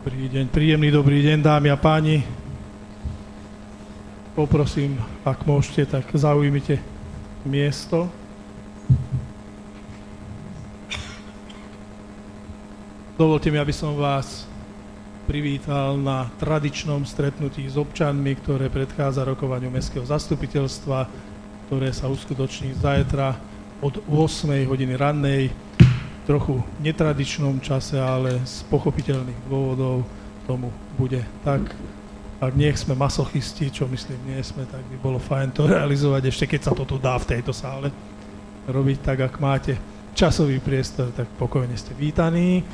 Dobrý deň, príjemný dobrý deň, dámy a páni. Poprosím, ak môžete, tak zaujmite miesto. Dovolte mi, aby som vás privítal na tradičnom stretnutí s občanmi, ktoré predchádza rokovaniu Mestského zastupiteľstva, ktoré sa uskutoční zajtra od 8 hodiny rannej, v trochu netradičnom čase, ale z pochopiteľných dôvodov tomu bude tak. Ak nie sme masochisti, čo myslím nie sme, tak by bolo fajn to realizovať, ešte keď sa to tu dá v tejto sále robiť tak, ak máte časový priestor, tak pokojne ste vítaní.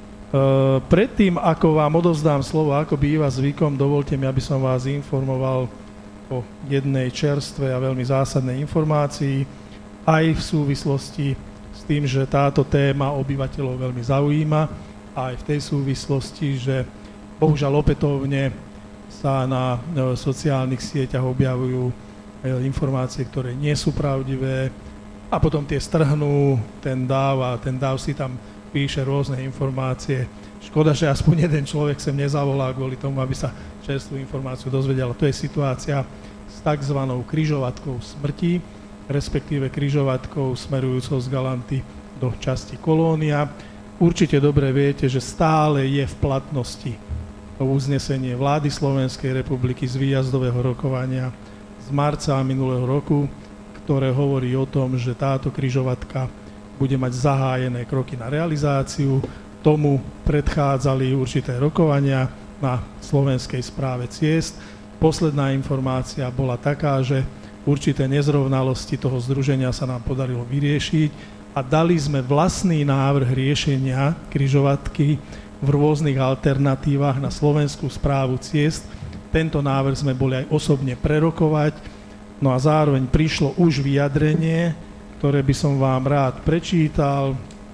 Predtým, ako vám odovzdám slovo, ako býva zvykom, dovolte mi, aby som vás informoval o jednej čerstvej a veľmi zásadnej informácii, aj v súvislosti s tým, že táto téma obyvateľov veľmi zaujíma, aj v tej súvislosti, že bohužiaľ opätovne sa na sociálnych sieťach objavujú informácie, ktoré nie sú pravdivé a potom tie strhnú ten dáv a ten dáv si tam píše rôzne informácie. Škoda, že aspoň jeden človek sem nezavolá kvôli tomu, aby sa čerstvú informáciu dozvedel. To je situácia s takzvanou križovatkou smrti, respektíve križovatkou smerujúcou z Galanty do časti Kolónia. Určite dobre viete, že stále je v platnosti uznesenie vlády Slovenskej republiky z výjazdového rokovania z marca minulého roku, ktoré hovorí o tom, že táto križovatka bude mať zahájené kroky na realizáciu. Tomu predchádzali určité rokovania na Slovenskej správe ciest. Posledná informácia bola taká, že určité nezrovnalosti toho združenia sa nám podarilo vyriešiť a dali sme vlastný návrh riešenia križovatky v rôznych alternatívach na Slovenskú správu ciest. Tento návrh sme boli aj osobne prerokovať, no a zároveň prišlo už vyjadrenie, ktoré by som vám rád prečítal,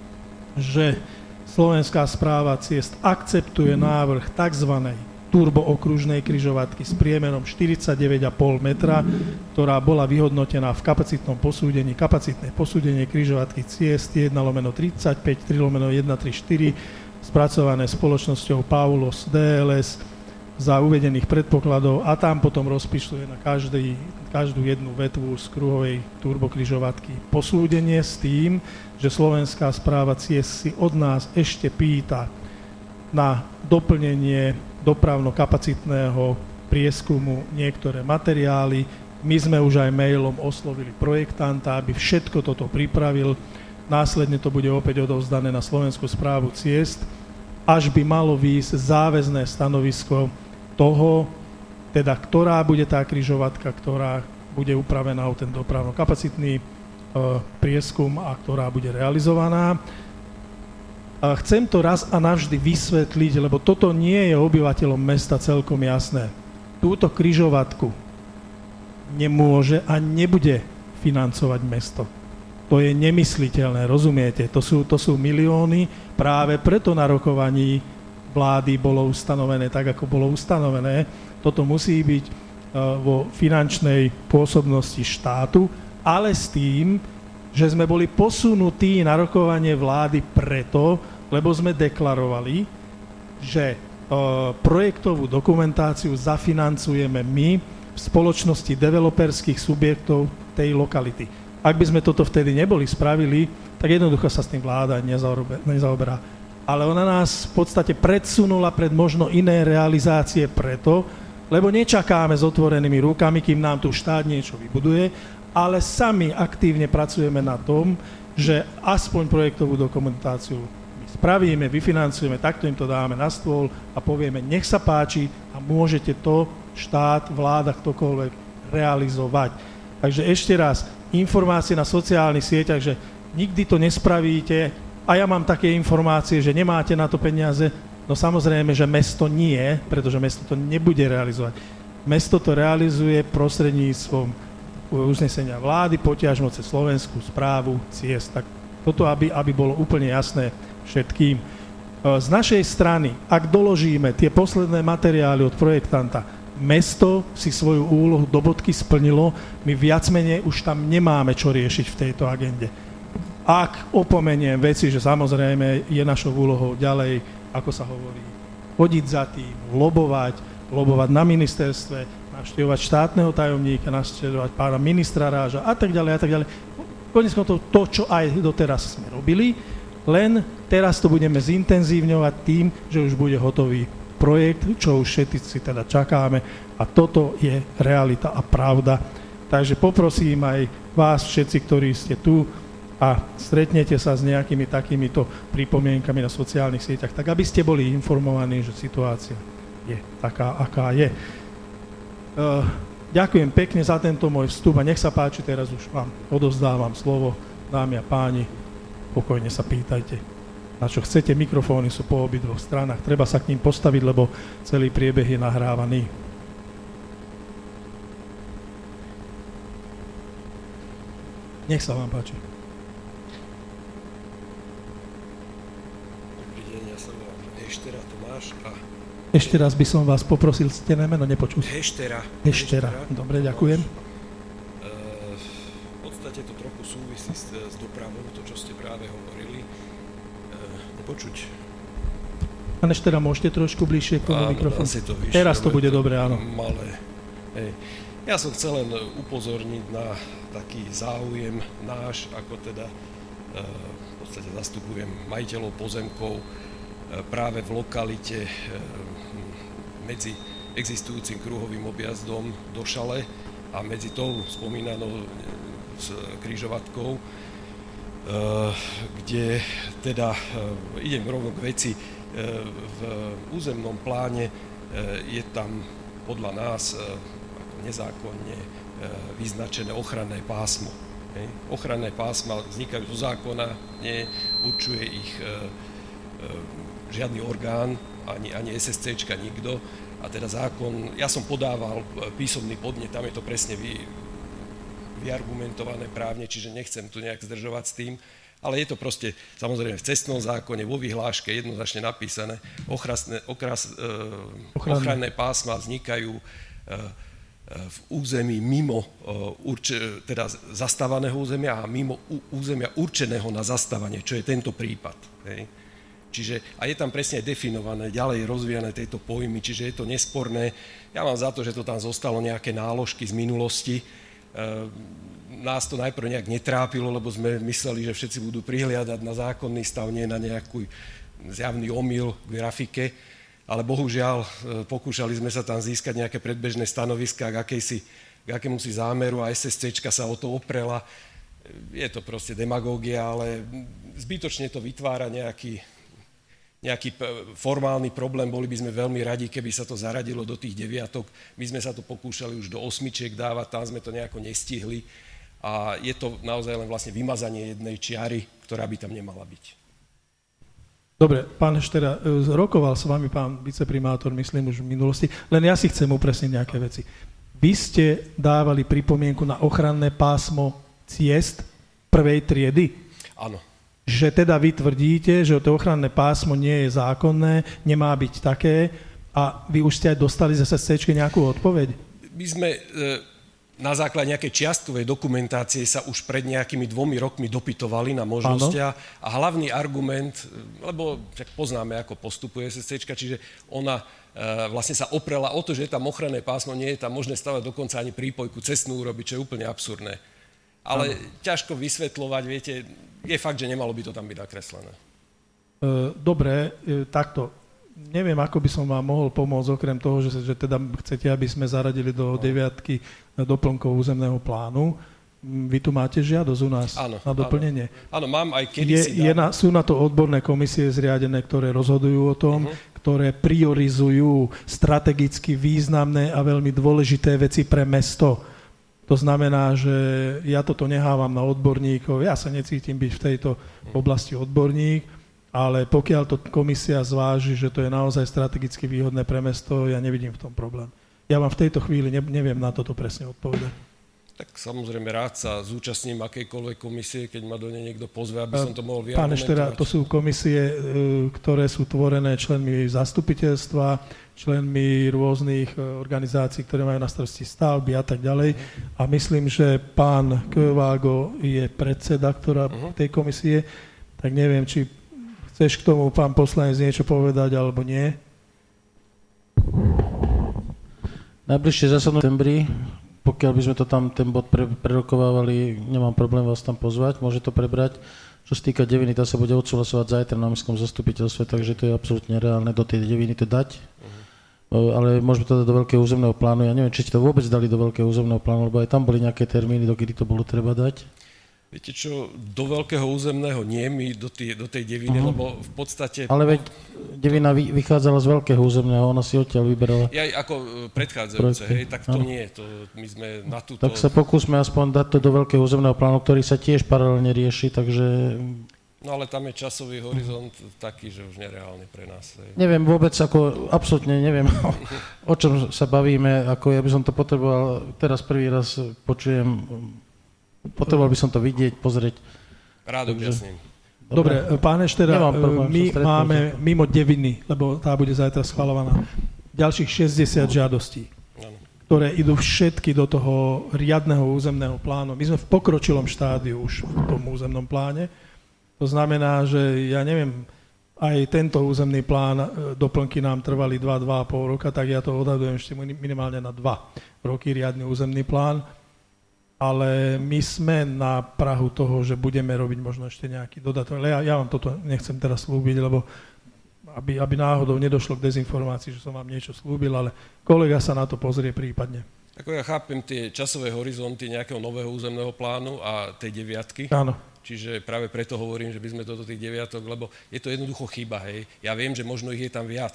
že Slovenská správa ciest akceptuje návrh tzv. Turbookružnej križovatky s priemerom 49,5 metra, ktorá bola vyhodnotená v kapacitnom posúdení. Kapacitné posúdenie križovatky ciest 1/35 3/134 spracované spoločnosťou Paulos DLS za uvedených predpokladov a tam potom rozpíšľuje na každú jednu vetvu z kruhovej turbokrižovatky posúdenie s tým, že Slovenská správa ciest si od nás ešte pýta na doplnenie dopravno-kapacitného prieskumu niektoré materiály. My sme už aj mailom oslovili projektanta, aby všetko toto pripravil. Následne to bude opäť odovzdané na Slovenskú správu ciest, až by malo výjsť záväzné stanovisko toho, teda ktorá bude tá križovatka, ktorá bude upravená o ten dopravno-kapacitný prieskum a ktorá bude realizovaná. A chcem to raz a navždy vysvetliť, lebo toto nie je obyvateľom mesta celkom jasné. Túto križovatku nemôže a nebude financovať mesto. To je nemysliteľné, rozumiete? To sú milióny, práve preto na rokovaní vlády bolo ustanovené tak, ako bolo ustanovené. Toto musí byť vo finančnej pôsobnosti štátu, ale s tým, že sme boli posunutí na rokovanie vlády preto, lebo sme deklarovali, že projektovú dokumentáciu zafinancujeme my v spoločnosti developerských subjektov tej lokality. Ak by sme toto vtedy neboli spravili, tak jednoducho sa s tým vláda nezaoberá. Ale ona nás v podstate predsunula pred možno iné realizácie preto, lebo nečakáme s otvorenými rukami, kým nám tu štát niečo vybuduje, ale sami aktívne pracujeme na tom, že aspoň projektovú dokumentáciu my spravíme, vyfinancujeme, takto im to dáme na stôl a povieme, nech sa páči a môžete to štát, vláda, ktokoľvek realizovať. Takže ešte raz, informácie na sociálnych sieťach, že nikdy to nespravíte a ja mám také informácie, že nemáte na to peniaze, no samozrejme, že mesto nie, pretože mesto to nebude realizovať. Mesto to realizuje prostredníctvom uznesenia vlády, potiažmo cez Slovenskú správu ciest. Tak toto, aby bolo úplne jasné všetkým. Z našej strany, ak doložíme tie posledné materiály od projektanta, mesto si svoju úlohu do bodky splnilo, my viac menej už tam nemáme čo riešiť v tejto agende. Ak opomeniem veci, že samozrejme je našou úlohou ďalej, ako sa hovorí, chodiť za tým, lobovať na ministerstve, navštevovať štátneho tajomníka, navštevovať pána ministra Ráža a tak ďalej a tak ďalej. Konec koncov to, čo aj doteraz sme robili, len teraz to budeme zintenzívňovať tým, že už bude hotový projekt, čo už všetci teda čakáme a toto je realita a pravda. Takže poprosím aj vás všetci, ktorí ste tu a stretnete sa s nejakými takýmito pripomienkami na sociálnych sieťach, tak aby ste boli informovaní, že situácia je taká, aká je. Ďakujem pekne za tento môj vstup a nech sa páči, teraz už vám odovzdávam slovo, dámy a páni, pokojne sa pýtajte. Na čo chcete, mikrofóny sú po obidvoch stranách, treba sa k ním postaviť, lebo celý priebeh je nahrávaný. Nech sa vám páči. Dobrý deň, ja sa volám Heštera Tomáš a... Ešte raz by som vás poprosil, stené meno, nepočul. Heštera. Dobre, ďakujem. V podstate to trochu súvisí s dopravou, to, čo ste práve hovorili. Nepočuť. Pán Heštera, môžete trošku bližšie k tomu mikrofónu? Teraz to bude dobre, áno. Malé. Hej. Ja som chcel len upozorniť na taký záujem náš, ako teda v podstate zastupujem majiteľov pozemkov práve v lokalite medzi existujúcim kruhovým objazdom do Šale a medzi tou spomínanou s križovatkou, kde teda idem rovno k veci. V územnom pláne je tam podľa nás nezákonne vyznačené ochranné pásmo. Ochranné pásma vznikajú zo zákona, neurčuje ich žiadny orgán, ani SSCčka, nikto. A teda zákon, ja som podával písomný podnet, tam je to presne vyargumentované právne, čiže nechcem tu nejak zdržovať s tým, ale je to proste samozrejme v cestnom zákone, vo vyhláške jednoznačne napísané, ochranné pásma vznikajú v území mimo teda zastávaného územia a mimo územia určeného na zastávanie, čo je tento prípad. Hej. Čiže, a je tam presne definované, ďalej rozvíjané tieto pojmy, čiže je to nesporné. Ja mám za to, že to tam zostalo nejaké náložky z minulosti. Nás to najprv nejak netrápilo, lebo sme mysleli, že všetci budú prihliadať na zákonný stav, nie na nejaký zjavný omyl k grafike. Ale bohužiaľ, pokúšali sme sa tam získať nejaké predbežné stanoviská k akémusi zámeru a SSCčka sa o to oprela. Je to proste demagógia, ale zbytočne to vytvára nejaký formálny problém, boli by sme veľmi radi, keby sa to zaradilo do tých 9. My sme sa to pokúšali už do 8 dávať, tam sme to nejako nestihli a je to naozaj len vlastne vymazanie jednej čiary, ktorá by tam nemala byť. Dobre, pán Heštera, rokoval s vami pán viceprimátor, myslím, už v minulosti, len ja si chcem upresniť nejaké veci. Vy ste dávali pripomienku na ochranné pásmo ciest prvej triedy? Áno. Že teda vy tvrdíte, že to ochranné pásmo nie je zákonné, nemá byť také a vy už ste aj dostali z SSCčky nejakú odpoveď? My sme na základe nejakej čiastkovej dokumentácie sa už pred nejakými 2 rokmi dopytovali na možnosti a hlavný argument, lebo však poznáme, ako postupuje SSCčka, čiže ona vlastne sa oprela o to, že je tam ochranné pásmo, nie je tam možné stavať dokonca ani prípojku cestnú urobiť, čo je úplne absurdné. Ale ťažko vysvetľovať, viete, je fakt, že nemalo by to tam byť nakreslené. Dobre, takto. Neviem, ako by som vám mohol pomôcť, okrem toho, že teda chcete, aby sme zaradili do 9 doplnkov územného plánu. Vy tu máte žiadosť u nás na doplnenie? Áno, mám aj kedysi. Sú na to odborné komisie zriadené, ktoré rozhodujú o tom, ktoré priorizujú strategicky významné a veľmi dôležité veci pre mesto. To znamená, že ja toto nehávam na odborníkov, ja sa necítim byť v tejto oblasti odborník, ale pokiaľ to komisia zváži, že to je naozaj strategicky výhodné pre mesto, ja nevidím v tom problém. Ja vám v tejto chvíli neviem na toto presne odpovedať. Tak samozrejme rád sa zúčastním akejkoľvek komisie, keď ma do nej niekto pozve, aby som to mohol vyargumentovať. Pán Heštera, to sú komisie, ktoré sú tvorené členmi zastupiteľstva, členmi rôznych organizácií, ktoré majú na starosti stavby a tak ďalej. A myslím, že pán Kvágo je predseda tej komisie, tak neviem, či chceš k tomu, pán poslanec, niečo povedať, alebo nie? Najbližšie zasadnutie v septembri, pokiaľ by sme to tam, ten bod prerokovávali, nemám problém vás tam pozvať, môže to prebrať. Čo sa týka deviny, tá sa bude odsúhlasovať zajtra na mestskom zastupiteľstve, takže to je absolútne reálne do tej deviny to dať. Ale môžeme to dať do veľkého územného plánu. Ja neviem, či to vôbec dali do veľkého územného plánu, lebo aj tam boli nejaké termíny, dokedy to bolo treba dať. Viete čo, do veľkého územného nie, my do tej deviny, lebo v podstate... Ale veď devina vychádzala z veľkého územného, ona si odtiaľ vyberala. Ja ako predchádzajúce, hej, tak to nie, my sme na túto... Tak sa pokúsme aspoň dať to do veľkého územného plánu, ktorý sa tiež paralelne rieši, takže... No ale tam je časový horizont taký, že už nereálny pre nás. Hej. Neviem vôbec, absolútne neviem, o čom sa bavíme, ja by som to potreboval, teraz prvý raz počujem... Potreboval by som to vidieť, pozrieť. Rád objasním. Dobre, pán Eštera, my máme mimo deviny, lebo tá bude zajtra schvaľovaná, ďalších 60 žiadostí, ktoré idú všetky do toho riadneho územného plánu. My sme v pokročilom štádiu už v tom územnom pláne. To znamená, že ja neviem, aj tento územný plán, doplnky nám trvali 2,5 roka, tak ja to odhadujem ešte minimálne na 2 roky riadny územný plán. Ale my sme na prahu toho, že budeme robiť možno ešte nejaký dodatok. Ale ja vám toto nechcem teraz slúbiť, lebo aby náhodou nedošlo k dezinformácii, že som vám niečo slúbil, ale kolega sa na to pozrie prípadne. Ako ja chápem tie časové horizonty nejakého nového územného plánu a tej deviatky. Áno. Čiže práve preto hovorím, že by sme to do tých deviatok, lebo je to jednoducho chyba, hej. Ja viem, že možno ich je tam viac,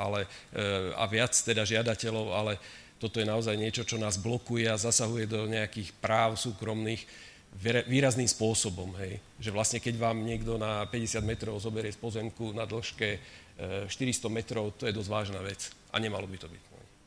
a viac teda žiadateľov, ale toto je naozaj niečo, čo nás blokuje a zasahuje do nejakých práv súkromných výrazným spôsobom. Hej. Že vlastne keď vám niekto na 50 metrov zoberie z pozemku na dĺžke 400 metrov, to je dosť vážna vec a nemalo by to byť.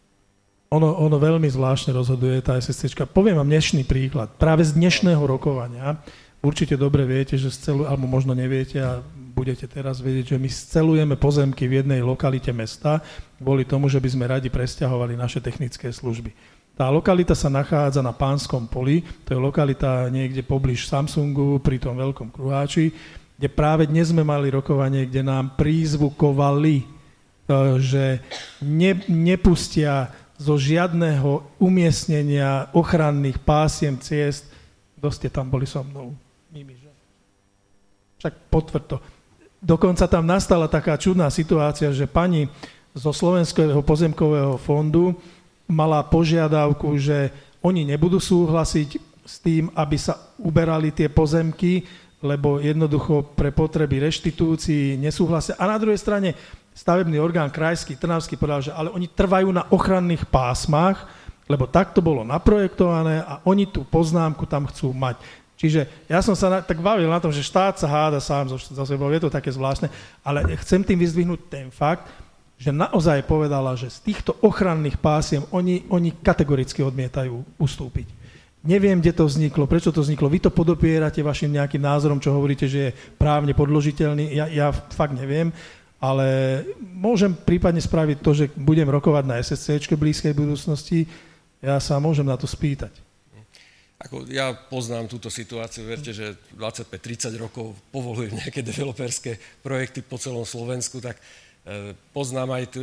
Ono veľmi zvláštne rozhoduje tá SSCčka. Poviem vám dnešný príklad. Práve z dnešného rokovania určite dobre viete, že alebo možno neviete a budete teraz vedieť, že my scelujeme pozemky v jednej lokalite mesta kvôli tomu, že by sme radi presťahovali naše technické služby. Tá lokalita sa nachádza na Pánskom poli, to je lokalita niekde poblíž Samsungu, pri tom veľkom kruháči, kde práve dnes sme mali rokovanie, kde nám prízvukovali, že nepustia zo žiadneho umiestnenia ochranných pásiem ciest. Kto ste tam boli so mnou? Mimi, že? Však potvrď to. Dokonca tam nastala taká čudná situácia, že pani zo Slovenského pozemkového fondu mala požiadavku, že oni nebudú súhlasiť s tým, aby sa uberali tie pozemky, lebo jednoducho pre potreby reštitúcií nesúhlasia. A na druhej strane stavebný orgán krajský, trnavský povedal, že ale oni trvajú na ochranných pásmach, lebo takto bolo naprojektované a oni tú poznámku tam chcú mať. Čiže ja som sa tak bavil na tom, že štát sa háda sám so sebou, je to také zvláštne, ale chcem tým vyzdvihnúť ten fakt, že naozaj povedala, že z týchto ochranných pásiem oni kategoricky odmietajú ustúpiť. Neviem, kde to vzniklo, prečo to vzniklo. Vy to podopierate vašim nejakým názorom, čo hovoríte, že je právne podložiteľný. Ja fakt neviem, ale môžem prípadne spraviť to, že budem rokovať na SSCčke v blízkej budúcnosti. Ja sa môžem na to spýtať. Ja poznám túto situáciu, verte, že 25-30 rokov povolujem nejaké developerské projekty po celom Slovensku, tak poznám aj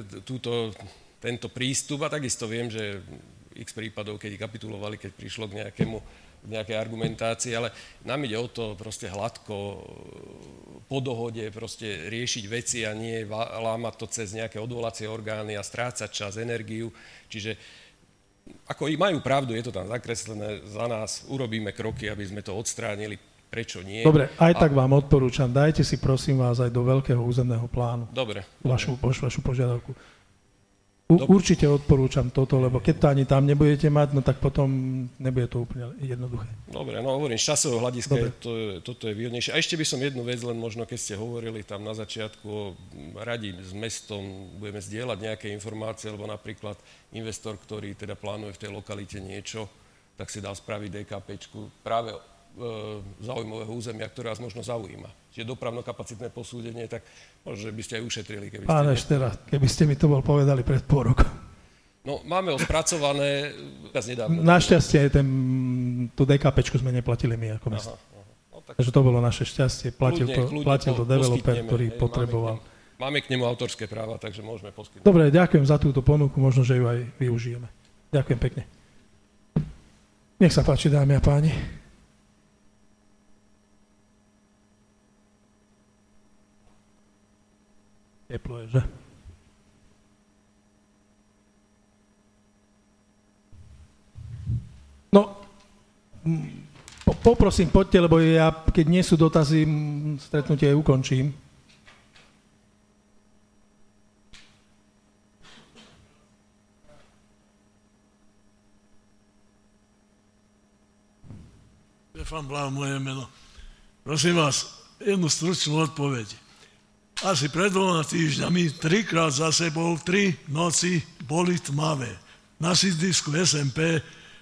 tento prístup a takisto viem, že x prípadov, keď kapitulovali, keď prišlo k nejakej argumentácii, ale nám ide o to proste hladko po dohode proste riešiť veci a nie lámať to cez nejaké odvolacie orgány a strácať čas, energiu, čiže ako majú pravdu, je to tam zakreslené, za nás urobíme kroky, aby sme to odstránili, prečo nie. Dobre, aj tak vám odporúčam, dajte si prosím vás aj do veľkého územného plánu. Dobre. Vašu požiadavku. Určite odporúčam toto, lebo keď to ani tam nebudete mať, no tak potom nebude to úplne jednoduché. Dobre, no hovorím, z časového hľadiska toto je výhodnejšie. A ešte by som jednu vec, len možno keď ste hovorili tam na začiatku o radi s mestom, budeme zdieľať nejaké informácie, lebo napríklad investor, ktorý teda plánuje v tej lokalite niečo, tak si dal spraviť DKPčku práve zaujímavého územia, ktoré vás možno zaujíma. Čiže dopravno-kapacitné posúdenie, tak možno, že by ste aj ušetrili. Pán Eštera, keby ste mi to bol povedali pred pol rokom. No, máme ho spracované nedávno. Našťastie tú DKPčku sme neplatili my ako mesto. No, takže to bolo naše šťastie. Platil to developer, ktorý potreboval. Máme k nemu autorské práva, takže môžeme poskytnúť. Dobre, ďakujem za túto ponuku, možno, že ju aj využijeme. Ďakujem pekne. Nech sa páči, dámy a páni. Teplo je, že? No, poprosím, poďte, lebo ja, keď nie sú dotazy, stretnutie ukončím. Štefan Blá, moje meno. Prosím vás, jednu stručnú odpoveď. Asi pred 2 týždňami 3-krát za sebou 3 noci boli tmavé. Na sídlisku SMP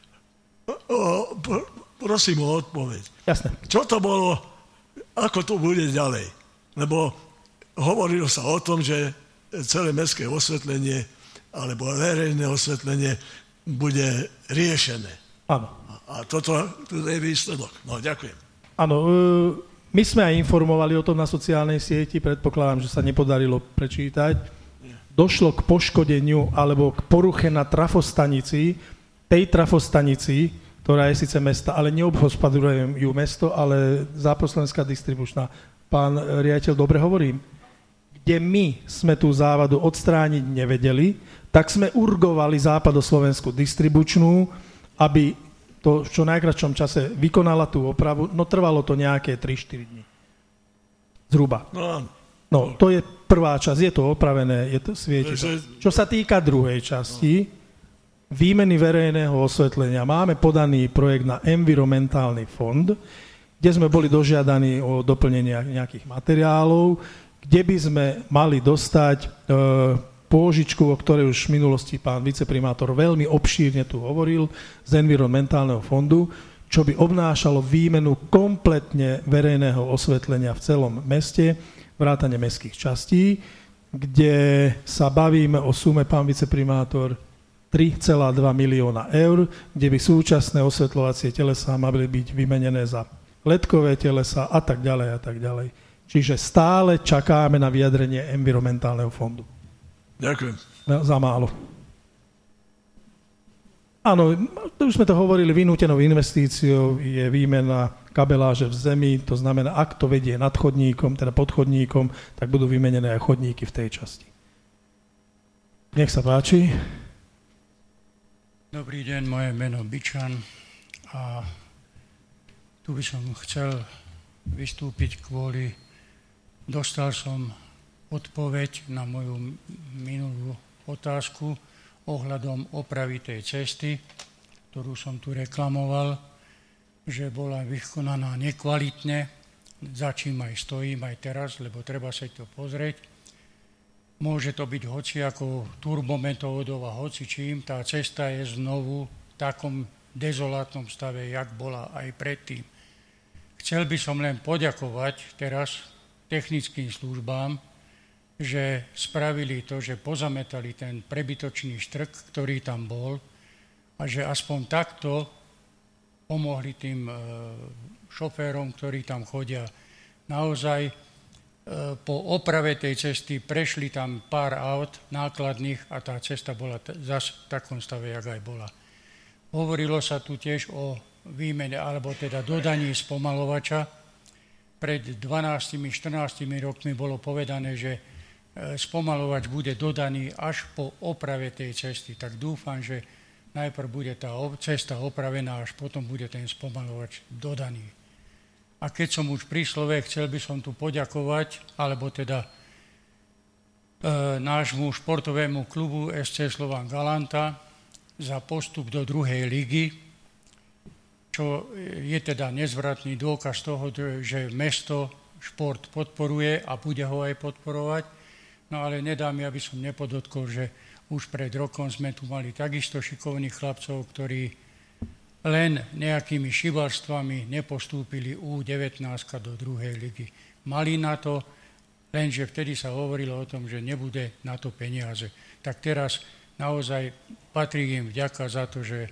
prosím o odpoveď. Jasné. Čo to bolo, ako to bude ďalej? Lebo hovorilo sa o tom, že celé mestské osvetlenie alebo verejné osvetlenie bude riešené. Áno. A toto je výsledok. No, ďakujem. Áno, my sme aj informovali o tom na sociálnej sieti, predpokladám, že sa nepodarilo prečítať. Došlo k poškodeniu alebo k poruche na trafostanici, tej trafostanici, ktorá je síce mesta, ale neobhospodaruje ju mesto, ale Západoslovenská distribučná. Pán riaditeľ, dobre hovorím? Kde my sme tú závadu odstrániť nevedeli, tak sme urgovali Západoslovenskú distribučnú, aby to v čo najkratšom čase vykonala tú opravu, no trvalo to nejaké 3-4 dní. Zhruba. No, to je prvá časť, je to opravené, je to svieti. Čo sa týka druhej časti, výmeny verejného osvetlenia, máme podaný projekt na environmentálny fond, kde sme boli dožiadaní o doplnenie nejakých materiálov, kde by sme mali dostať pôžičku, o ktorej už v minulosti pán viceprimátor veľmi obšírne tu hovoril, z environmentálneho fondu, čo by obnášalo výmenu kompletne verejného osvetlenia v celom meste, vrátane mestských častí, kde sa bavíme o sume, pán viceprimátor, 3,2 milióna eur, kde by súčasné osvetľovacie telesá mali byť vymenené za ledkové telesá a tak ďalej a tak ďalej. Čiže stále čakáme na vyjadrenie environmentálneho fondu. Ďakujem. Za málo. Áno, už sme to hovorili, vynútenou investíciou je výmena kabeláže v zemi, to znamená, ak to vedie nad chodníkom, teda pod chodníkom, tak budú vymenené aj chodníky v tej časti. Nech sa páči. Dobrý deň, moje meno Bičan a tu by som chcel vystúpiť kvôli, dostal som odpoveď na moju minulú otázku ohľadom opravy tej cesty, ktorú som tu reklamoval, že bola vykonaná nekvalitne, za čím aj stojím aj teraz, lebo treba sa to pozrieť. Môže to byť hociakou turbometódou a hocičím, tá cesta je znovu v takom dezolátnom stave, jak bola aj predtým. Chcel by som len poďakovať teraz technickým službám, že spravili to, že pozametali ten prebytočný štrk, ktorý tam bol a že aspoň takto pomohli tým šoférom, ktorí tam chodia. Naozaj po oprave tej cesty prešli tam pár aut nákladných a tá cesta bola zase v takom stave, jak aj bola. Hovorilo sa tu tiež o výmene, alebo teda dodaní spomalovača. Pred 12-14 rokmi bolo povedané, že spomalovač bude dodaný až po oprave tej cesty. Tak dúfam, že najprv bude tá cesta opravená, až potom bude ten spomalovač dodaný. A keď som už pri slove, chcel by som tu poďakovať, alebo teda nášmu športovému klubu SC Slovan Galanta za postup do 2. ligy, čo je teda nezvratný dôkaz toho, že mesto šport podporuje a bude ho aj podporovať. No ale nedá mi, aby som nepodotkol, že už pred rokom sme tu mali takisto šikovných chlapcov, ktorí len nejakými šibalstvami nepostúpili U19 do 2. ligy. Mali na to, lenže vtedy sa hovorilo o tom, že nebude na to peniaze. Tak teraz naozaj patrí im vďaka za to, že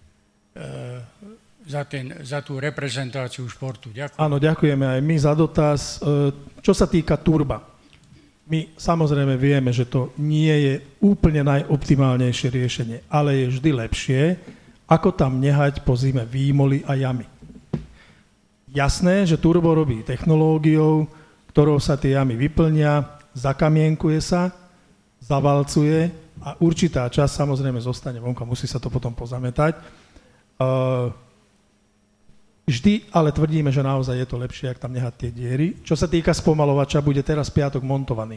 za tú reprezentáciu športu. Ďakujem. Áno, ďakujeme aj my za dotaz. Čo sa týka turba, My samozrejme vieme, že to nie je úplne najoptimálnejšie riešenie, ale je vždy lepšie, ako tam nehať po zime výmoly a jamy. Jasné, že turbo robí technológiou, ktorou sa tie jamy vyplnia, zakamienkuje sa, zavalcuje a určitá časť samozrejme zostane vonka, musí sa to potom pozametať. Vždy ale tvrdíme, že naozaj je to lepšie, ak tam nehať tie diery. Čo sa týka spomalovača, bude teraz piatok montovaný.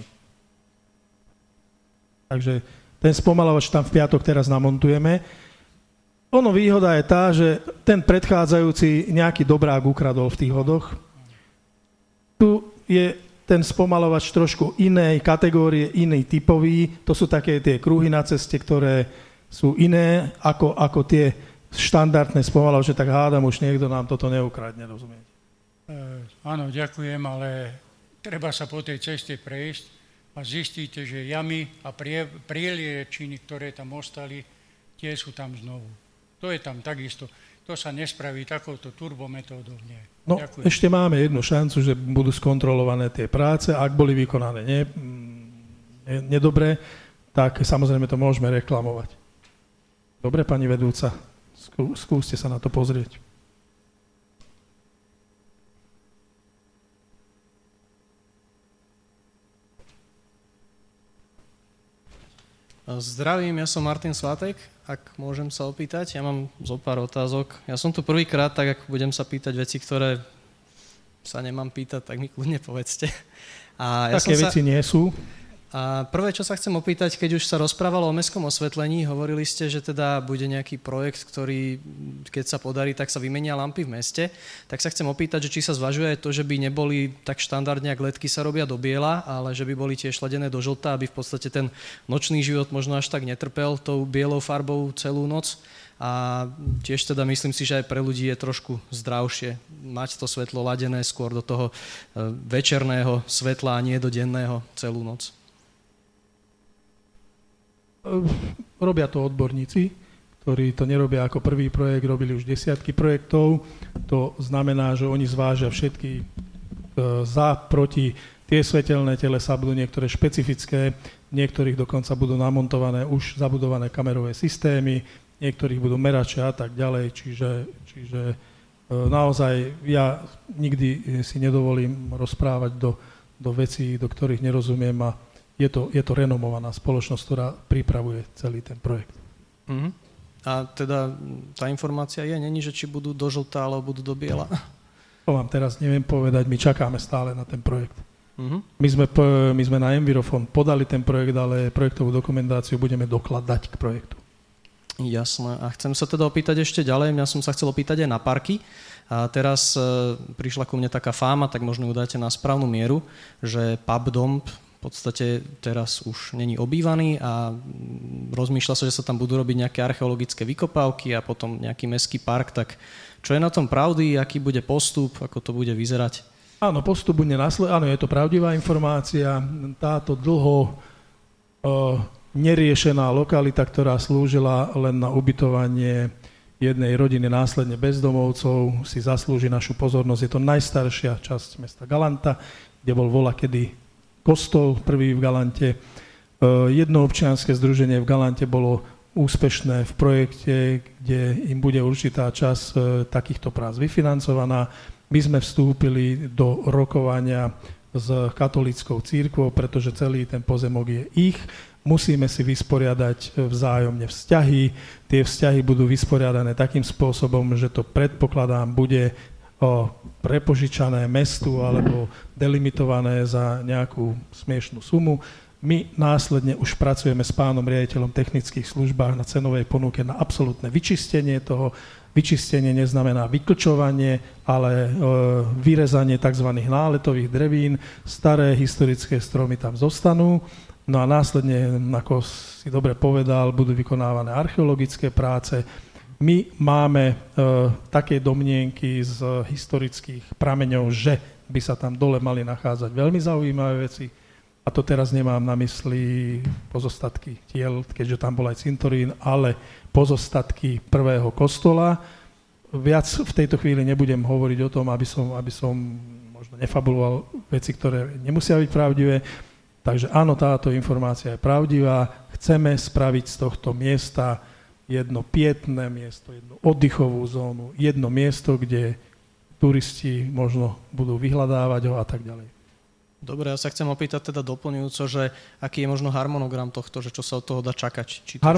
Takže ten spomalovač tam v piatok teraz namontujeme. Ono výhoda je tá, že ten predchádzajúci nejaký dobrák ukradol v tých hodoch. Tu je ten spomalovač trošku inej kategórie, iný typový. To sú také tie kruhy na ceste, ktoré sú iné ako tie štandardné spomalovače, tak hádam, už niekto nám toto neukradne, rozumiete? Áno, ďakujem, ale treba sa po tej ceste prejsť a zistíte, že jamy a prieliečiny, ktoré tam ostali, tie sú tam znovu. To je tam takisto. To sa nespraví takouto turbometódou. Nie. No, ďakujem. Ešte máme jednu šancu, že budú skontrolované tie práce. Ak boli vykonané nedobre, tak samozrejme to môžeme reklamovať. Dobre, pani vedúca, skúste sa na to pozrieť. Zdravím, ja som Martin Svatek, ak môžem sa opýtať. Ja mám zo pár otázok. Ja som tu prvýkrát, tak ak budem sa pýtať veci, ktoré sa nemám pýtať, tak mi kľudne povedzte. Také veci nie sú. A prvé, čo sa chcem opýtať, keď už sa rozprávalo o mestskom osvetlení, hovorili ste, že teda bude nejaký projekt, ktorý, keď sa podarí, tak sa vymenia lampy v meste. Tak sa chcem opýtať, že či sa zvažuje to, že by neboli tak štandardne, ak ledky sa robia do biela, ale že by boli tiež ladené do žlta, aby v podstate ten nočný život možno až tak netrpel tou bielou farbou celú noc. A tiež teda myslím si, že aj pre ľudí je trošku zdravšie mať to svetlo ladené skôr do toho večerného svetla a nie do denného celú noc. Robia to odborníci, ktorí to nerobia ako prvý projekt, robili už desiatky projektov. To znamená, že oni zvážia všetky za, proti. Tie svetelné telesá budú niektoré špecifické, niektorých dokonca budú namontované už zabudované kamerové systémy, niektorých budú merače a tak ďalej. Čiže naozaj ja nikdy si nedovolím rozprávať do vecí, do ktorých nerozumiem a je to renomovaná spoločnosť, ktorá pripravuje celý ten projekt. Uh-huh. A teda tá informácia není, že či budú do žlta, alebo budú do biela? To vám teraz neviem povedať, my čakáme stále na ten projekt. Uh-huh. My sme na Envirofond podali ten projekt, ale projektovú dokumentáciu budeme dokladať k projektu. Jasné. A chcem sa teda opýtať ešte ďalej, ja som sa chcel opýtať aj na parky. A teraz prišla ku mne taká fáma, tak možno ju dáte na správnu mieru, že Pub Dom v podstate teraz už není obývaný a rozmýšľa sa, že sa tam budú robiť nejaké archeologické vykopávky a potom nejaký mestský park, tak čo je na tom pravdy, aký bude postup, ako to bude vyzerať? Áno, postup bude áno, je to pravdivá informácia. Táto dlho neriešená lokalita, ktorá slúžila len na ubytovanie jednej rodiny, následne bezdomovcov, si zaslúži našu pozornosť. Je to najstaršia časť mesta Galanta, kde bol voľakedy kostol prvý v Galante. Jedno občianske združenie v Galante bolo úspešné v projekte, kde im bude určitá časť takýchto prác vyfinancovaná. My sme vstúpili do rokovania s katolíckou cirkvou, pretože celý ten pozemok je ich. Musíme si vysporiadať vzájomne vzťahy. Tie vzťahy budú vysporiadané takým spôsobom, že to predpokladám bude prepožičané mestu alebo delimitované za nejakú smiešnú sumu. My následne už pracujeme s pánom riaditeľom technických službách na cenovej ponuke na absolútne vyčistenie toho. Vyčistenie neznamená vyklčovanie, ale vyrezanie tzv. Náletových drevín. Staré historické stromy tam zostanú. No a následne, ako si dobre povedal, budú vykonávané archeologické práce. My máme také domnienky z historických prameňov, že by sa tam dole mali nachádzať veľmi zaujímavé veci. A to teraz nemám na mysli pozostatky tiel, keďže tam bol aj cintorín, ale pozostatky prvého kostola. Viac v tejto chvíli nebudem hovoriť o tom, aby som možno nefabuloval veci, ktoré nemusia byť pravdivé. Takže áno, táto informácia je pravdivá. Chceme spraviť z tohto miesta jedno pietné miesto, jednu oddychovú zónu, jedno miesto, kde turisti možno budú vyhľadávať ho a tak ďalej. Dobre, ja sa chcem opýtať teda doplňujúco, že aký je možno harmonogram tohto, že čo sa od toho dá čakať? Či to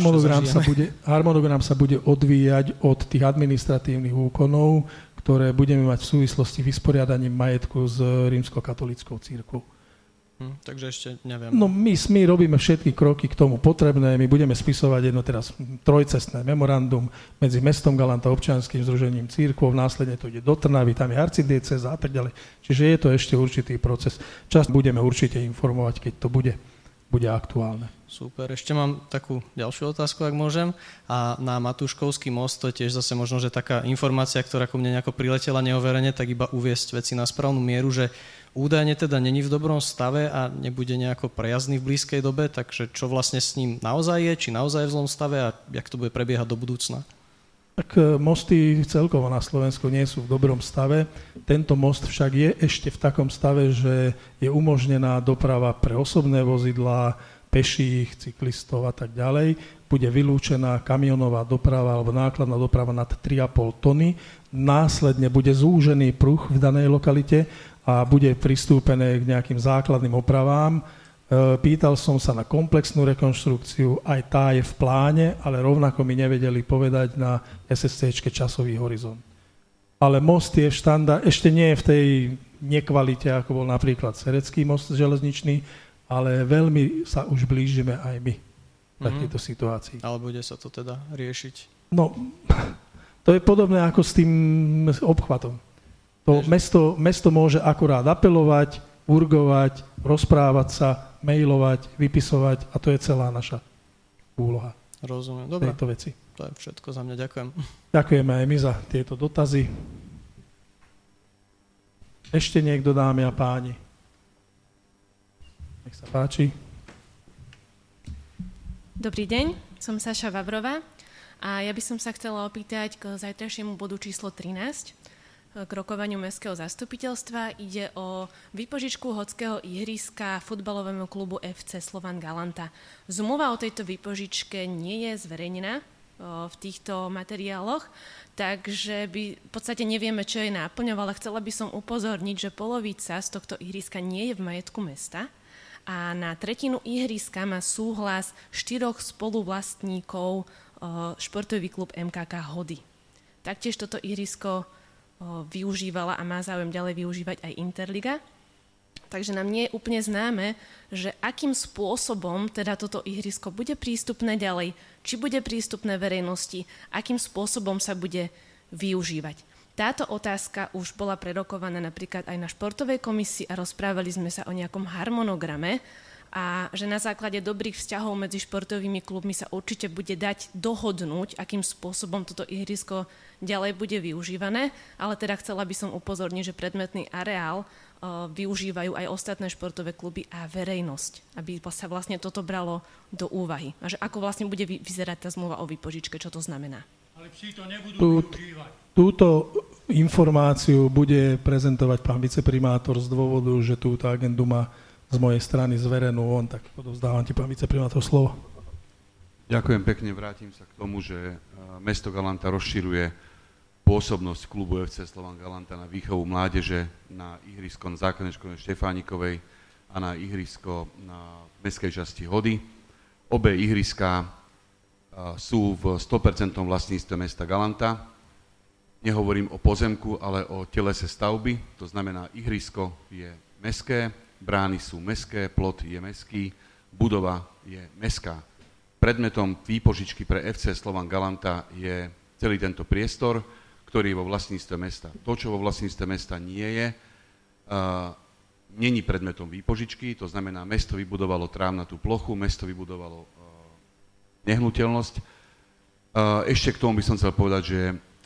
harmonogram sa bude odvíjať od tých administratívnych úkonov, ktoré budeme mať v súvislosti vysporiadaním majetku s rímskokatolíckou cirkvou. Takže ešte neviem. No my robíme všetky kroky k tomu potrebné. My budeme spisovať jedno teraz trojcestné memorandum medzi mestom Galanta, občianskym združením cirkvou, následne to ide do Trnavy, tam je arcidiecéza a tak ďalej. Čiže je to ešte určitý proces. Čas budeme určite informovať, keď to bude aktuálne. Super, ešte mám takú ďalšiu otázku, ak môžem. A na Matúškovský most, to je tiež zase možno, že taká informácia, ktorá ku mne nejako priletela neoverene, tak iba uviesť veci na správnu mieru, že údajne teda není v dobrom stave a nebude nejako prejazdný v blízkej dobe, takže čo vlastne s ním naozaj je, či naozaj je v zlom stave a jak to bude prebiehať do budúcna? Tak mosty celkovo na Slovensku nie sú v dobrom stave. Tento most však je ešte v takom stave, že je umožnená doprava pre osobné vozidlá, peších, cyklistov a tak ďalej. Bude vylúčená kamionová doprava alebo nákladná doprava nad 3,5 tony. Následne bude zúžený pruh v danej lokalite a bude pristúpené k nejakým základným opravám. Pýtal som sa na komplexnú rekonštrukciu, aj tá je v pláne, ale rovnako mi nevedeli povedať na SSCčke časový horizont. Ale most je ešte nie je v tej nekvalite, ako bol napríklad Serecký most železničný, ale veľmi sa už blížime aj my v takejto situácii. Ale bude sa to teda riešiť? No, to je podobné ako s tým obchvatom. To mesto môže akurát apelovať, urgovať, rozprávať sa, mailovať, vypisovať a to je celá naša úloha. Rozumiem. Dobre, tejto veci. To je všetko za mňa. Ďakujem. Ďakujeme aj my za tieto dotazy. Ešte niekto, dámy a páni? Nech sa páči. Dobrý deň, som Saša Vavrová a ja by som sa chcela opýtať k zajtrajšiemu bodu číslo 13, k rokovaniu Mestského zastupiteľstva. Ide o výpožičku hockého ihriska futbalovému klubu FC Slovan Galanta. Zmluva o tejto výpožičke nie je zverejnená v týchto materiáloch, takže v podstate nevieme, čo je náplňou, ale chcela by som upozorniť, že polovica z tohto ihriska nie je v majetku mesta a na tretinu ihriska má súhlas 4 spoluvlastníkov športový klub MKK Hody. Taktiež toto ihrisko využívala a má záujem ďalej využívať aj Interliga. Takže nám nie je úplne známe, že akým spôsobom teda toto ihrisko bude prístupné ďalej, či bude prístupné verejnosti, akým spôsobom sa bude využívať. Táto otázka už bola prerokovaná napríklad aj na športovej komisii a rozprávali sme sa o nejakom harmonograme a že na základe dobrých vzťahov medzi športovými klubmi sa určite bude dať dohodnúť, akým spôsobom toto ihrisko ďalej bude využívané, ale teda chcela by som upozorniť, že predmetný areál využívajú aj ostatné športové kluby a verejnosť, aby sa vlastne toto bralo do úvahy. A že ako vlastne bude vyzerať tá zmluva o výpožičke, čo to znamená. Ale psi to nebudú využívať. Túto informáciu bude prezentovať pán viceprimátor z dôvodu, že túto agendu má z mojej strany zverenú on, tak odovzdávam ti, pán viceprimátor, slovo. Ďakujem pekne, vrátim sa k tomu, že mesto Galanta rozširuje pôsobnosť klubu FC Slovan Galanta na výchovu mládeže, na ihrisko na základnej škole Štefánikovej a na ihrisko na mestskej časti Hody. Obe ihriská sú v 100% vlastníctve mesta Galanta. Nehovorím o pozemku, ale o telese stavby, to znamená ihrisko je mestské, brány sú mestské, plot je mestský, budova je mestská. Predmetom výpožičky pre FC Slovan Galanta je celý tento priestor, ktorý je vo vlastníctve mesta. To, čo vo vlastníctve mesta nie je, není predmetom výpožičky, to znamená, mesto vybudovalo trávnatú plochu, mesto vybudovalo nehnuteľnosť. Ešte k tomu by som chcel povedať, že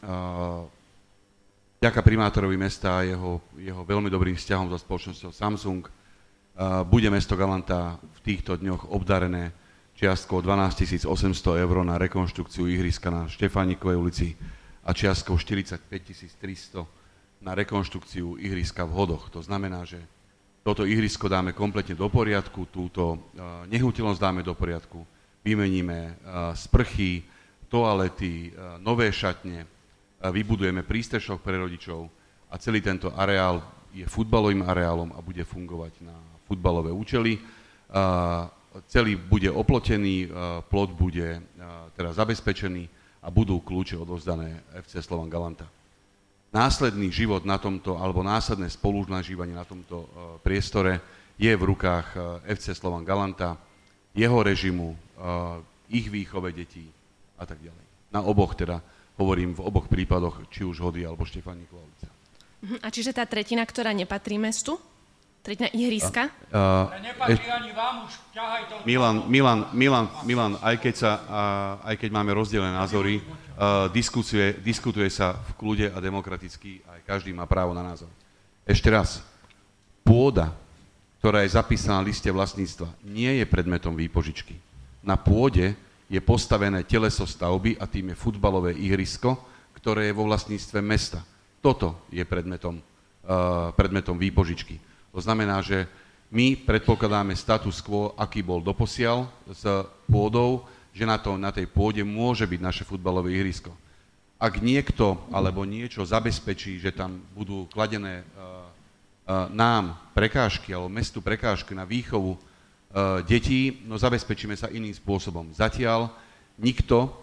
vďaka primátorovi mesta a jeho veľmi dobrým vzťahom so spoločnosťou Samsung bude mesto Galanta v týchto dňoch obdarené čiastkou 12 800 eur na rekonštrukciu ihriska na Štefánikovej ulici a čiastkou 45 300 na rekonštrukciu ihriska v Hodoch. To znamená, že toto ihrisko dáme kompletne do poriadku, túto nehnuteľnosť dáme do poriadku, vymeníme sprchy, toalety, nové šatne, vybudujeme prístrešok pre rodičov a celý tento areál je futbalovým areálom a bude fungovať na futbalové účely. Celý bude oplotený, plot bude teda zabezpečený a budú kľúče odovzdané FC Slovan Galanta. Následný život na tomto, alebo následné spolunažívanie na tomto priestore je v rukách FC Slovan Galanta, jeho režimu, ich výchove detí a tak ďalej. Na oboch teda, hovorím v oboch prípadoch, či už Hody alebo Štefánikova ulica. A čiže tá tretina, ktorá nepatrí mestu? Tretina ihriska? Nepatrí ani vám, už ťahaj to. Milan, aj keď máme rozdielne názory, diskutuje sa v kľude a demokraticky, aj každý má právo na názor. Ešte raz, pôda, ktorá je zapísaná v liste vlastníctva, nie je predmetom výpožičky. Na pôde je postavené teleso stavby a tým je futbalové ihrisko, ktoré je vo vlastníctve mesta. Toto je predmetom výpožičky. To znamená, že my predpokladáme status quo, aký bol doposiaľ s pôdou, že na tej pôde môže byť naše futbalové ihrisko. Ak niekto alebo niečo zabezpečí, že tam budú kladené nám prekážky alebo mestu prekážky na výchovu detí, no zabezpečíme sa iným spôsobom. Zatiaľ nikto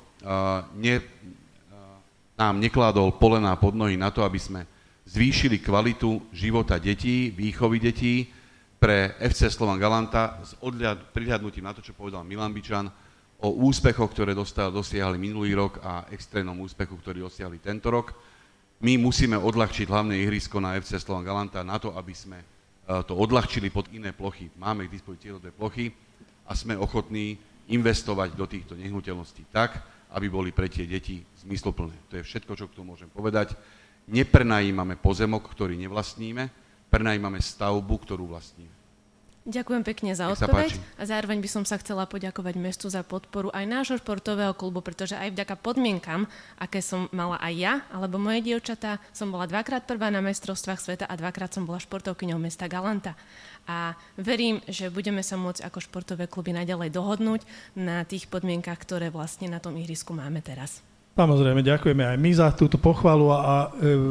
nám nekládol polená pod nohy na to, aby sme zvýšili kvalitu života detí, výchovy detí pre FC Slovan Galanta s prihľadnutím na to, čo povedal Milan Bičan, o úspechoch, ktoré dosiahli minulý rok a extrémnom úspechu, ktorý dosiahli tento rok. My musíme odľahčiť hlavné ihrisko na FC Slovan Galanta na to, aby sme to odľahčili pod iné plochy. Máme k dispozícii tieto dve plochy a sme ochotní investovať do týchto nehnuteľností tak, aby boli pre tie deti zmysluplné. To je všetko, čo k tomu môžem povedať. Neprenajímame pozemok, ktorý nevlastníme, prenajímame stavbu, ktorú vlastníme. Ďakujem pekne za odpoveď a zároveň by som sa chcela poďakovať mestu za podporu aj nášho športového klubu, pretože aj vďaka podmienkam, aké som mala aj ja, alebo moje dievčatá, som bola 2-krát prvá na majstrovstvách sveta a 2-krát som bola športovkyňou mesta Galanta. A verím, že budeme sa môcť ako športové kluby naďalej dohodnúť na tých podmienkach, ktoré vlastne na tom ihrisku máme teraz. Samozrejme, ďakujeme aj my za túto pochvalu a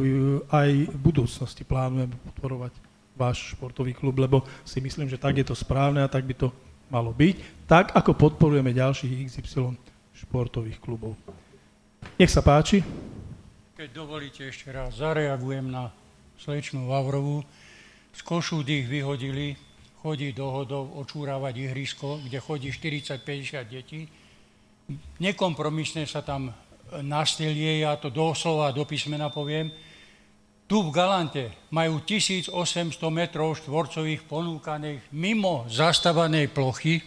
aj v budúcnosti plánujeme podporovať váš športový klub, lebo si myslím, že tak je to správne a tak by to malo byť, tak ako podporujeme ďalších XY športových klubov. Nech sa páči. Keď dovolíte, ešte raz zareagujem na slečnú Vavrovú. Z Košúd ich vyhodili, chodí do Hodov očúravať ihrisko, kde chodí 40-50 detí. Nekompromisne sa tam nastelie, ja to doslova do písmena poviem. Tu v Galante majú 1800 metrov štvorcových ponúkaných mimo zastávanej plochy,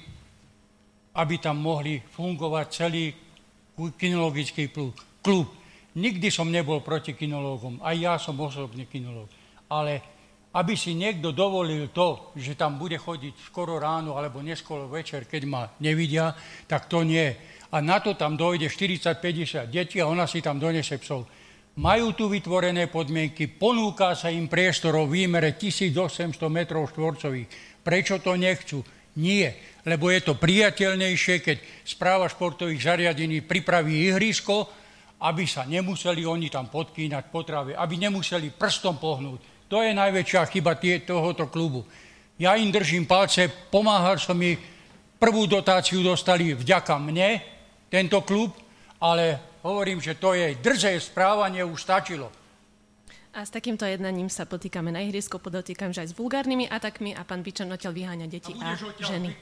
aby tam mohli fungovať celý kinologický klub. Nikdy som nebol proti kinológom, aj ja som osobne kinológ. Ale aby si niekto dovolil to, že tam bude chodiť skoro ráno alebo neskoro večer, keď ma nevidia, tak to nie. A na to tam dojde 40-50 detí a ona si tam donese psov. Majú tu vytvorené podmienky, ponúka sa im priestor o výmere 1800 metrov štvorcových. Prečo to nechcú? Nie, lebo je to priateľnejšie, keď správa športových zariadení pripraví ihrisko, aby sa nemuseli oni tam podkýnať po tráve, aby nemuseli prstom pohnúť. To je najväčšia chyba tohoto klubu. Ja im držím palce, pomáhal som mi, prvú dotáciu dostali vďaka mne, tento klub, ale hovorím, že to jej drzé správanie už stačilo. A s takýmto jednaním sa potýkame na ihrisku, podotýkam, že aj s vulgárnymi atakmi a pán Bičan odtiaľ vyháňa deti a ženy.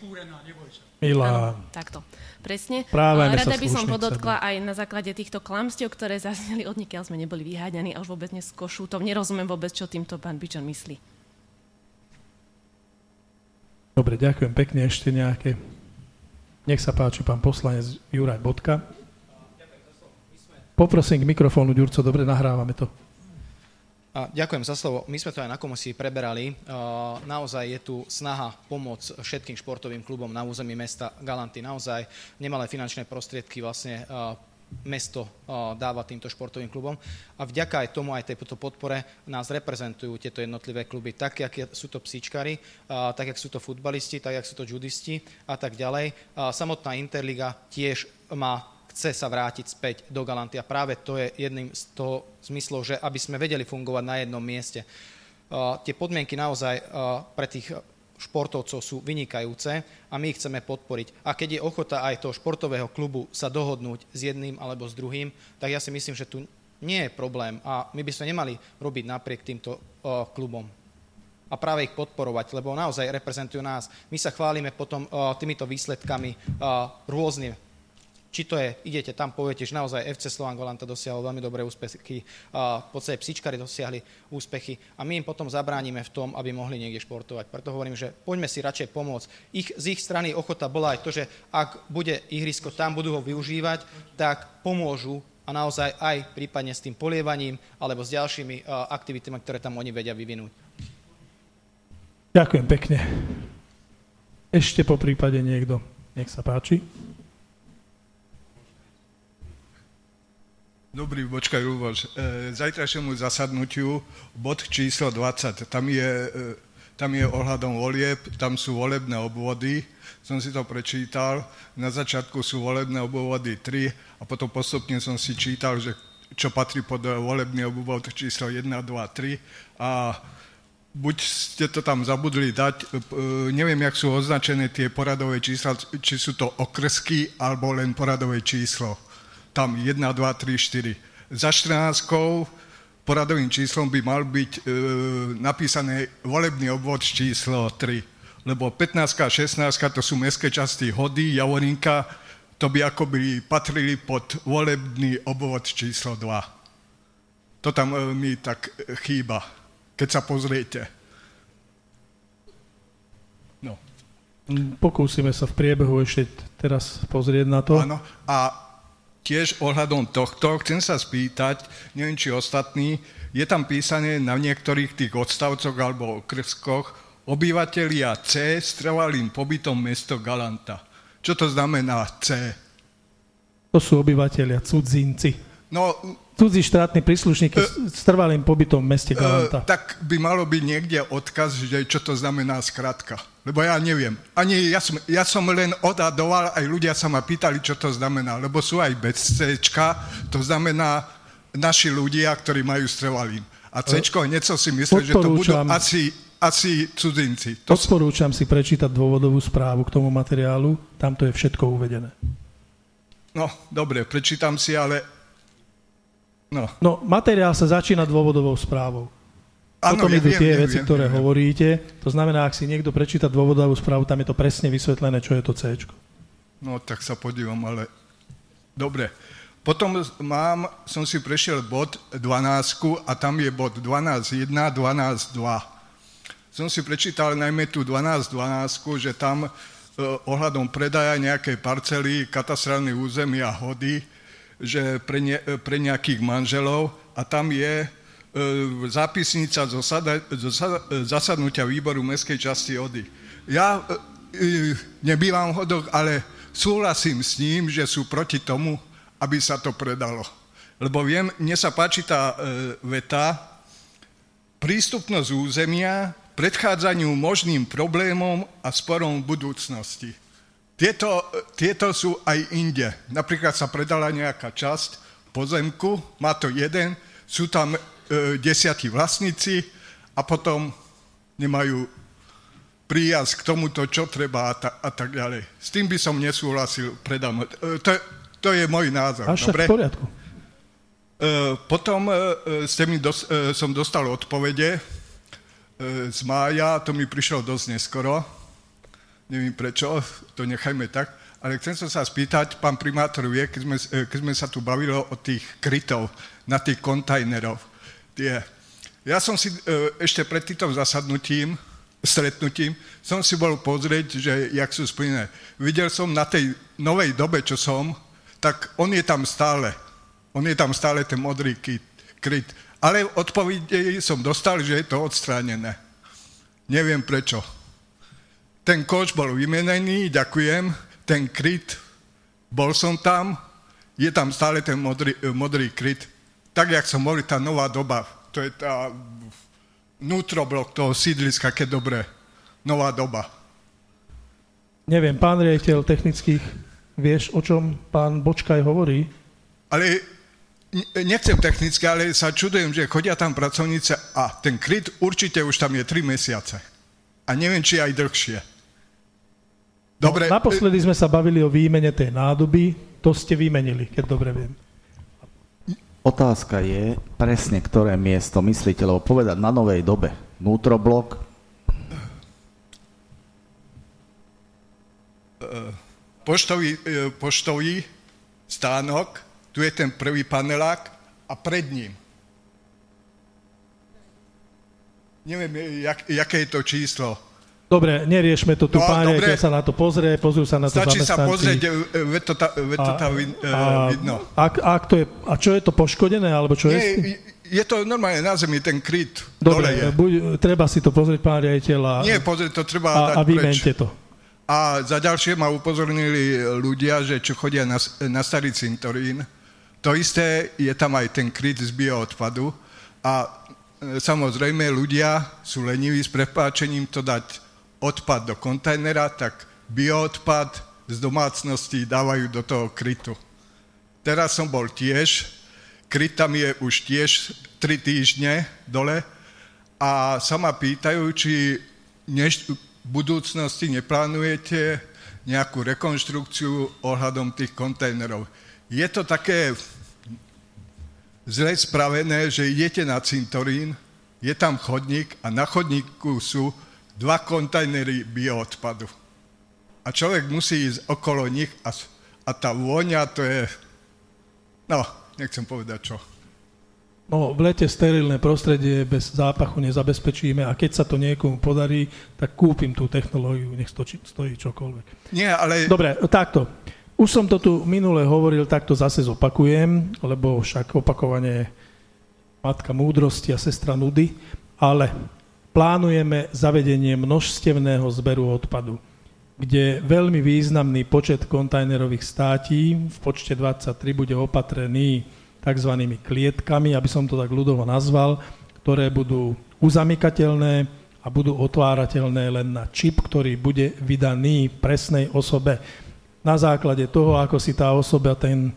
Milá. Takto, presne. Správajme sa Rada by som slušne podotkla aj na základe týchto klamstiev, ktoré zazneli, odnikiaľ sme neboli vyháňaní a už vôbec dnes z Košútov. Nerozumiem vôbec, čo týmto pán Bičan myslí. Dobre, ďakujem pekne. Ešte nejaké. Nech sa páči, pán poslanec Juraj Bodka. Poprosím k mikrofónu, Ďurco, dobre, nahrávame to. Ďakujem za slovo. My sme to aj na komisii preberali. Naozaj je tu snaha pomôcť všetkým športovým klubom na území mesta Galanty. Naozaj nemalé finančné prostriedky vlastne mesto dáva týmto športovým klubom. A vďaka aj tomu, aj tejto podpore nás reprezentujú tieto jednotlivé kluby, tak, jak sú to psíčkari, tak, jak sú to futbalisti, tak, jak sú to judisti a tak ďalej. Samotná Interliga tiež chce sa vrátiť späť do Galanty a práve to je jedným z toho zmyslov, že aby sme vedeli fungovať na jednom mieste. Tie podmienky naozaj pre tých športovcov sú vynikajúce a my ich chceme podporiť. A keď je ochota aj toho športového klubu sa dohodnúť s jedným alebo s druhým, tak ja si myslím, že tu nie je problém a my by sme nemali robiť napriek týmto klubom a práve ich podporovať, lebo naozaj reprezentujú nás. My sa chválime potom týmito výsledkami rôzne. Či to je, idete tam, poviete, že naozaj FC Slovan Galanta dosiahol veľmi dobré úspechy, v podstate psíčkari dosiahli úspechy a my im potom zabránime v tom, aby mohli niekde športovať. Preto hovorím, že poďme si radšej pomôcť. Z ich strany ochota bola aj to, že ak bude ihrisko, tam budú ho využívať, tak pomôžu a naozaj aj prípadne s tým polievaním alebo s ďalšími aktivitami, ktoré tam oni vedia vyvinúť. Ďakujem pekne. Ešte po prípade niekto. Nech sa páči. Dobrý, počkaj, Ľuboš. Zajtrajšiemu zasadnutiu bod číslo 20. Tam je ohľadom volieb, tam sú volebné obvody. Som si to prečítal. Na začiatku sú volebné obvody 3 a potom postupne som si čítal, že čo patrí pod volebný obvod číslo 1, 2, 3 a buď ste to tam zabudli dať, neviem, jak sú označené tie poradové čísla, či sú to okrsky alebo len poradové číslo. Tam 1, 2, 3, 4. Za 14 poradovým číslom by mal byť napísané volebný obvod číslo 3. Lebo 15 a 16 to sú mestské časti Hody, Javorinka, to by akoby patrili pod volebný obvod číslo 2. To tam mi tak chýba, keď sa pozriete. No. Pokúsime sa v priebehu ešte teraz pozrieť na to. Áno, a tiež ohľadom tohto chcem sa spýtať, neviem, či ostatní, je tam písané na niektorých tých odstavcoch alebo okrskoch obyvatelia C s trvalým pobytom mesto Galanta. Čo to znamená C? To sú obyvatelia, cudzinci. No, cudzí štátni príslušníci s trvalým pobytom v meste Galanta. Tak by malo byť niekde odkaz, že čo to znamená skratka. Lebo ja neviem. Ani ja som len odhadoval, aj ľudia sa ma pýtali, čo to znamená. Lebo sú aj bez C-čka, to znamená naši ľudia, ktorí majú s trvalým. A C-čko, niečo si myslel, že to budú asi cudzinci. Odporúčam si prečítať dôvodovú správu k tomu materiálu, tam to je všetko uvedené. No, dobre, prečítam si, ale... No, materiál sa začína dôvodovou správou. Áno, Potom idú tie veci, ktoré hovoríte. To znamená, ak si niekto prečíta dôvodovú správu, tam je to presne vysvetlené, čo je to C-čko. No, tak sa podívam, ale... Dobre. Potom som si prešiel bod 12 a tam je bod 12.1, 12.2. Som si prečítal najmä tú 12.12, že tam ohľadom predaja nejakej parcely, katastrálne územia Hody, že pre nejakých manželov a tam je zápisnica zo zasadnutia výboru mestskej časti Hody. Ja nebývam v Hodoch, ale súhlasím s ním, že sú proti tomu, aby sa to predalo. Lebo mne sa páči tá veta, prístupnosť územia, predchádzaniu možným problémom a sporom v budúcnosti. Tieto sú aj inde. Napríklad sa predala nejaká časť pozemku, má to jeden, sú tam 10 vlastníci a potom nemajú príjazd k tomuto, čo treba a tak ďalej. S tým by som nesúhlasil, predám. To je môj názor. Dobre? V poriadku. Potom som dostal odpovede z mája, to mi prišlo dosť neskoro. Neviem prečo, to nechajme tak. Ale chcem sa spýtať, pán primátor vie, keď sme sa tu bavili o tých krytov na tých kontajnerov. Ja som si ešte pred týmto stretnutím, som si bol pozrieť, že jak sú splnené. Videl som na tej novej dobe, čo som, tak on je tam stále. On je tam stále ten modrý kryt. Ale odpovede som dostal, že je to odstránené. Neviem prečo. Ten koš bol vymenený, ďakujem. Ten kryt, bol som tam. je tam stále ten modrý kryt. Tak, jak som hovoril, tá nová doba, to je tá vnútroblok toho sídliska, keď dobre, nová doba. Neviem, pán riaditeľ technických, vieš, o čom pán Bočkaj hovorí? Ale nechcem technicky, ale sa čudujem, že chodia tam pracovníci a ten kryt určite už tam je 3 mesiace. A neviem, či aj dlhšie. Dobre. No, naposledy sme sa bavili o výmene tej nádoby, to ste vymenili, keď dobre viem. Otázka je presne, ktoré miesto myslíte, lebo povedať na novej dobe. Vnútroblok? Poštový stánok, tu je ten prvý panelák a pred ním. Neviem, jaké je to číslo. Dobre, neriešme to tu, pán riaditeľ sa na to pozrie, pozrú sa na to stačí zamestnanci. Stačí sa pozrieť, to tam vidno. A čo je to poškodené, alebo čo je? Je to normálne na zemi, ten kryt. Dobre, treba si to pozrieť, pán riaditeľ. Nie, pozrieť, to treba dať preč. Vymente to. A za ďalšie ma upozornili ľudia, že čo chodia na starý cintorín, to isté je tam aj ten kryt z bioodpadu a samozrejme ľudia sú leniví s prepáčením to dať odpad do kontajnera, tak bioodpad z domácností dávajú do toho krytu. Teraz som bol tiež, kryt tam je už tiež 3 týždne dole a sa ma pýtajú, či v budúcnosti neplánujete nejakú rekonštrukciu ohľadom tých kontajnerov. Je to také zle spravené, že idete na cintorín, je tam chodník a na chodníku sú 2 kontajnery bioodpadu. A človek musí ísť okolo nich a tá vôňa, to je... No, nechcem povedať čo. No, v lete sterilné prostredie bez zápachu nezabezpečíme a keď sa to niekomu podarí, tak kúpim tú technológiu, nech stojí čokoľvek. Nie, ale... Dobre, takto. Už som to tu minule hovoril, tak to zase zopakujem, lebo však opakovanie je matka múdrosti a sestra nudy, ale plánujeme zavedenie množstevného zberu odpadu, kde veľmi významný počet kontajnerových státí v počte 23 bude opatrený tzv. Klietkami, aby som to tak ľudovo nazval, ktoré budú uzamykateľné a budú otvárateľné len na čip, ktorý bude vydaný presnej osobe. Na základe toho, ako si tá osoba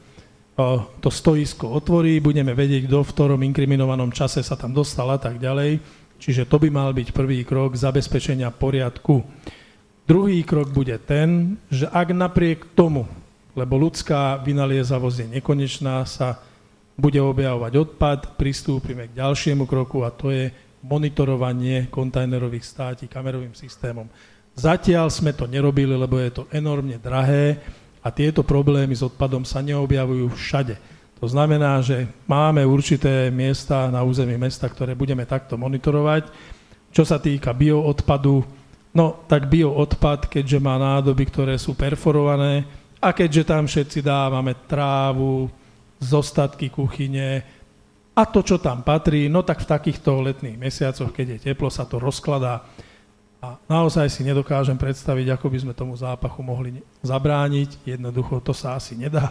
to stoisko otvorí, budeme vedieť, kto v ktorom inkriminovanom čase sa tam dostal a tak ďalej. Čiže to by mal byť prvý krok zabezpečenia poriadku. Druhý krok bude ten, že ak napriek tomu, lebo ľudská vynaliezavosť je nekonečná, sa bude objavovať odpad, pristúpime k ďalšiemu kroku a to je monitorovanie kontajnerových státí kamerovým systémom. Zatiaľ sme to nerobili, lebo je to enormne drahé a tieto problémy s odpadom sa neobjavujú všade. To znamená, že máme určité miesta na území mesta, ktoré budeme takto monitorovať. Čo sa týka bioodpadu, no tak bioodpad, keďže má nádoby, ktoré sú perforované a keďže tam všetci dávame trávu, zostatky kuchyne a to, čo tam patrí, no tak v takýchto letných mesiacoch, keď je teplo, sa to rozkladá. A naozaj si nedokážem predstaviť, ako by sme tomu zápachu mohli zabrániť. Jednoducho to sa asi nedá.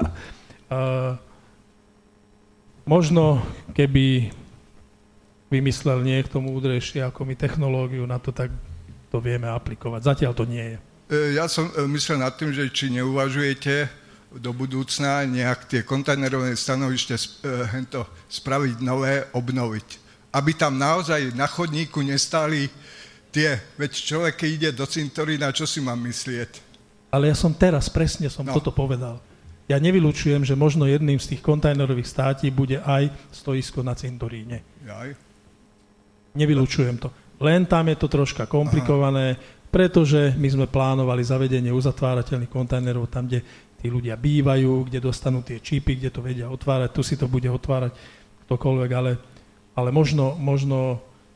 Možno, keby vymyslel niekto múdrejšie ako my technológiu na to, tak to vieme aplikovať. Zatiaľ to nie je. Ja som myslel nad tým, že či neuvažujete do budúcna nejak tie kontajnerové stanovište spraviť nové, obnoviť. Aby tam naozaj na chodníku nestáli veď človek, keď ide do cintorína, čo si mám myslieť? Ale ja som teraz presne toto povedal. Ja nevylučujem, že možno jedným z tých kontajnerových státí bude aj stoisko na cintoríne. Aj. Nevylučujem to. Len tam je to troška komplikované, pretože my sme plánovali zavedenie uzatvárateľných kontajnerov tam, kde tí ľudia bývajú, kde dostanú tie čipy, kde to vedia otvárať. Tu si to bude otvárať ktokoľvek, ale možno